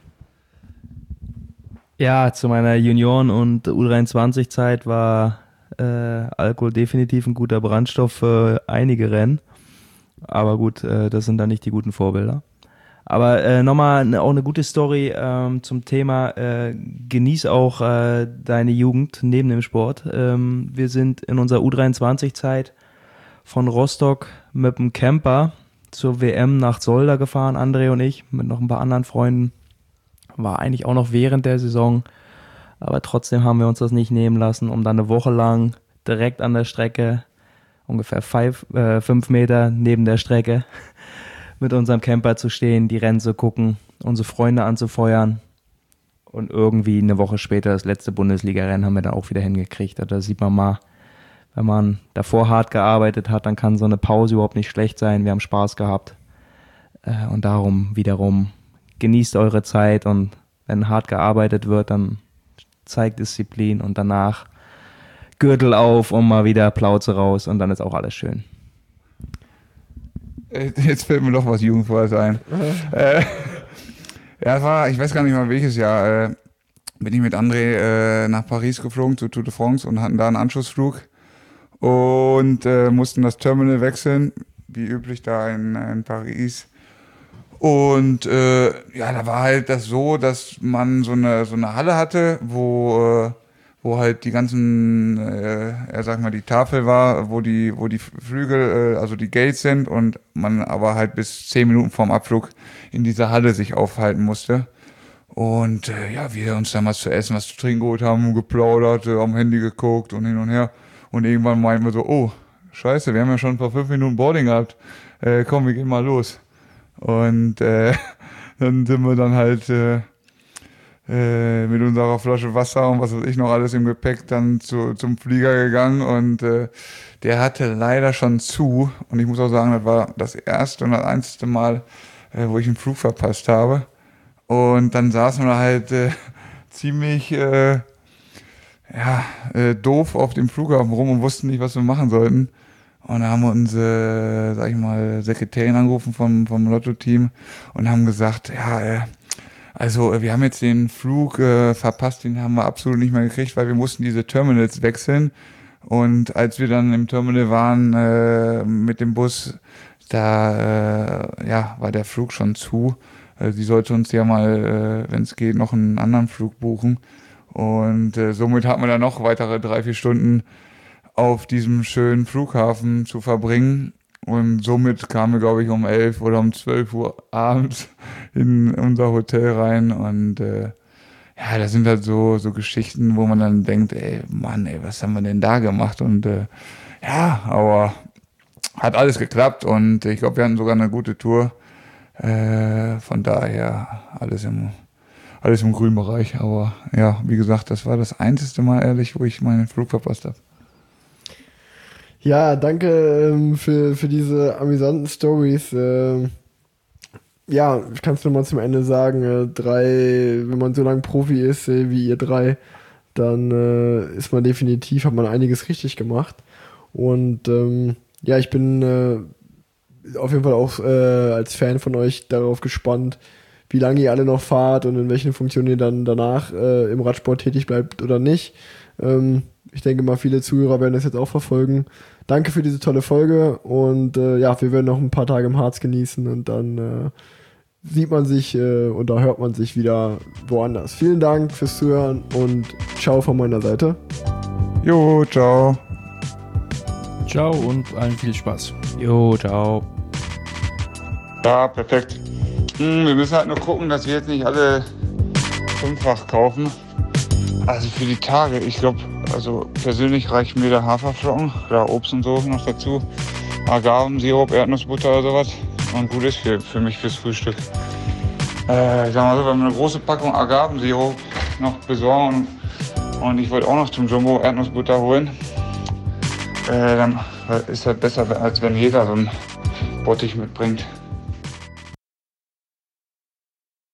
Ja, zu meiner Junioren- und U dreiundzwanzig-Zeit war äh, Alkohol definitiv ein guter Brandstoff für einige Rennen. Aber gut, äh, das sind dann nicht die guten Vorbilder. Aber äh, nochmal ne, auch eine gute Story ähm, zum Thema, äh, genieß auch äh, deine Jugend neben dem Sport. Ähm, wir sind in unserer U dreiundzwanzig-Zeit von Rostock mit dem Camper zur W M nach Zolder gefahren, André und ich, mit noch ein paar anderen Freunden. War eigentlich auch noch während der Saison, aber trotzdem haben wir uns das nicht nehmen lassen, um dann eine Woche lang direkt an der Strecke, ungefähr five, äh, fünf Meter neben der Strecke, mit unserem Camper zu stehen, die Rennen zu gucken, unsere Freunde anzufeuern und irgendwie eine Woche später das letzte Bundesliga-Rennen haben wir dann auch wieder hingekriegt. Da sieht man mal, wenn man davor hart gearbeitet hat, dann kann so eine Pause überhaupt nicht schlecht sein. Wir haben Spaß gehabt äh, und darum wiederum genießt eure Zeit und wenn hart gearbeitet wird, dann zeigt Disziplin und danach Gürtel auf und mal wieder Plauze raus und dann ist auch alles schön. Jetzt fällt mir doch was Jugendvolles ein. äh, ja, es war, ich weiß gar nicht mal welches Jahr, äh, bin ich mit André äh, nach Paris geflogen zur Tour de France und hatten da einen Anschlussflug und äh, mussten das Terminal wechseln, wie üblich da in, in Paris. Und äh, ja, da war halt das so, dass man so eine so eine Halle hatte, wo äh, wo halt die ganzen, äh, er sag mal, die Tafel war, wo die wo die Flügel, äh, also die Gates sind und man aber halt bis zehn Minuten vorm Abflug in dieser Halle sich aufhalten musste. Und äh, ja, wir uns dann was zu essen, was zu trinken geholt haben, geplaudert, äh, am Handy geguckt und hin und her. Und irgendwann meinten wir so, oh, scheiße, wir haben ja schon vor fünf Minuten Boarding gehabt. Äh, komm, wir gehen mal los. Und äh, dann sind wir dann halt äh, äh, mit unserer Flasche Wasser und was weiß ich noch alles im Gepäck dann zu, zum Flieger gegangen und äh, der hatte leider schon zu und ich muss auch sagen, das war das erste und das einzige Mal, äh, wo ich einen Flug verpasst habe und dann saßen wir halt äh, ziemlich äh, ja, äh, doof auf dem Flughafen rum und wussten nicht, was wir machen sollten. Und da haben wir unsere, sag ich mal, Sekretärin angerufen vom, vom Lotto-Team und haben gesagt, ja, äh, also wir haben jetzt den Flug äh, verpasst, den haben wir absolut nicht mehr gekriegt, weil wir mussten diese Terminals wechseln. Und als wir dann im Terminal waren äh, mit dem Bus, da äh, ja, war der Flug schon zu. Äh, sie sollte uns ja mal, äh, wenn es geht, noch einen anderen Flug buchen. Und äh, somit hatten wir dann noch weitere drei, vier Stunden auf diesem schönen Flughafen zu verbringen. Und somit kamen wir, glaube ich, um elf oder um zwölf Uhr abends in unser Hotel rein. Und äh, ja, das sind halt so, so Geschichten, wo man dann denkt, ey, Mann, ey, was haben wir denn da gemacht? Und äh, ja, aber hat alles geklappt und ich glaube, wir hatten sogar eine gute Tour. Äh, von daher alles im, alles im grünen Bereich. Aber ja, wie gesagt, das war das einzige Mal, ehrlich, wo ich meinen Flug verpasst habe. Ja, danke ähm, für, für diese amüsanten Stories. Ähm, ja, ich kann es nochmal zum Ende sagen, äh, drei, wenn man so lange Profi ist äh, wie ihr drei, dann äh, ist man definitiv, hat man einiges richtig gemacht. Und ähm, ja, ich bin äh, auf jeden Fall auch äh, als Fan von euch darauf gespannt, wie lange ihr alle noch fahrt und in welchen Funktionen ihr dann danach äh, im Radsport tätig bleibt oder nicht. Ähm, ich denke mal, viele Zuhörer werden das jetzt auch verfolgen. Danke für diese tolle Folge und äh, ja, wir werden noch ein paar Tage im Harz genießen und dann äh, sieht man sich äh, und da hört man sich wieder woanders. Vielen Dank fürs Zuhören und ciao von meiner Seite. Jo, ciao. Ciao und allen viel Spaß. Jo, ciao. Ja, perfekt. Hm, wir müssen halt nur gucken, dass wir jetzt nicht alle fünffach kaufen. Also für die Tage, ich glaube, also persönlich reicht mir der Haferflocken, klar Obst und so noch dazu, Agavensirup, Erdnussbutter oder sowas und gut ist für, für mich fürs Frühstück. Äh, ich sag mal so, wenn wir eine große Packung Agavensirup noch besorgen und, und ich wollte auch noch zum Jumbo Erdnussbutter holen, äh, dann ist das besser, als wenn jeder so einen Bottich mitbringt.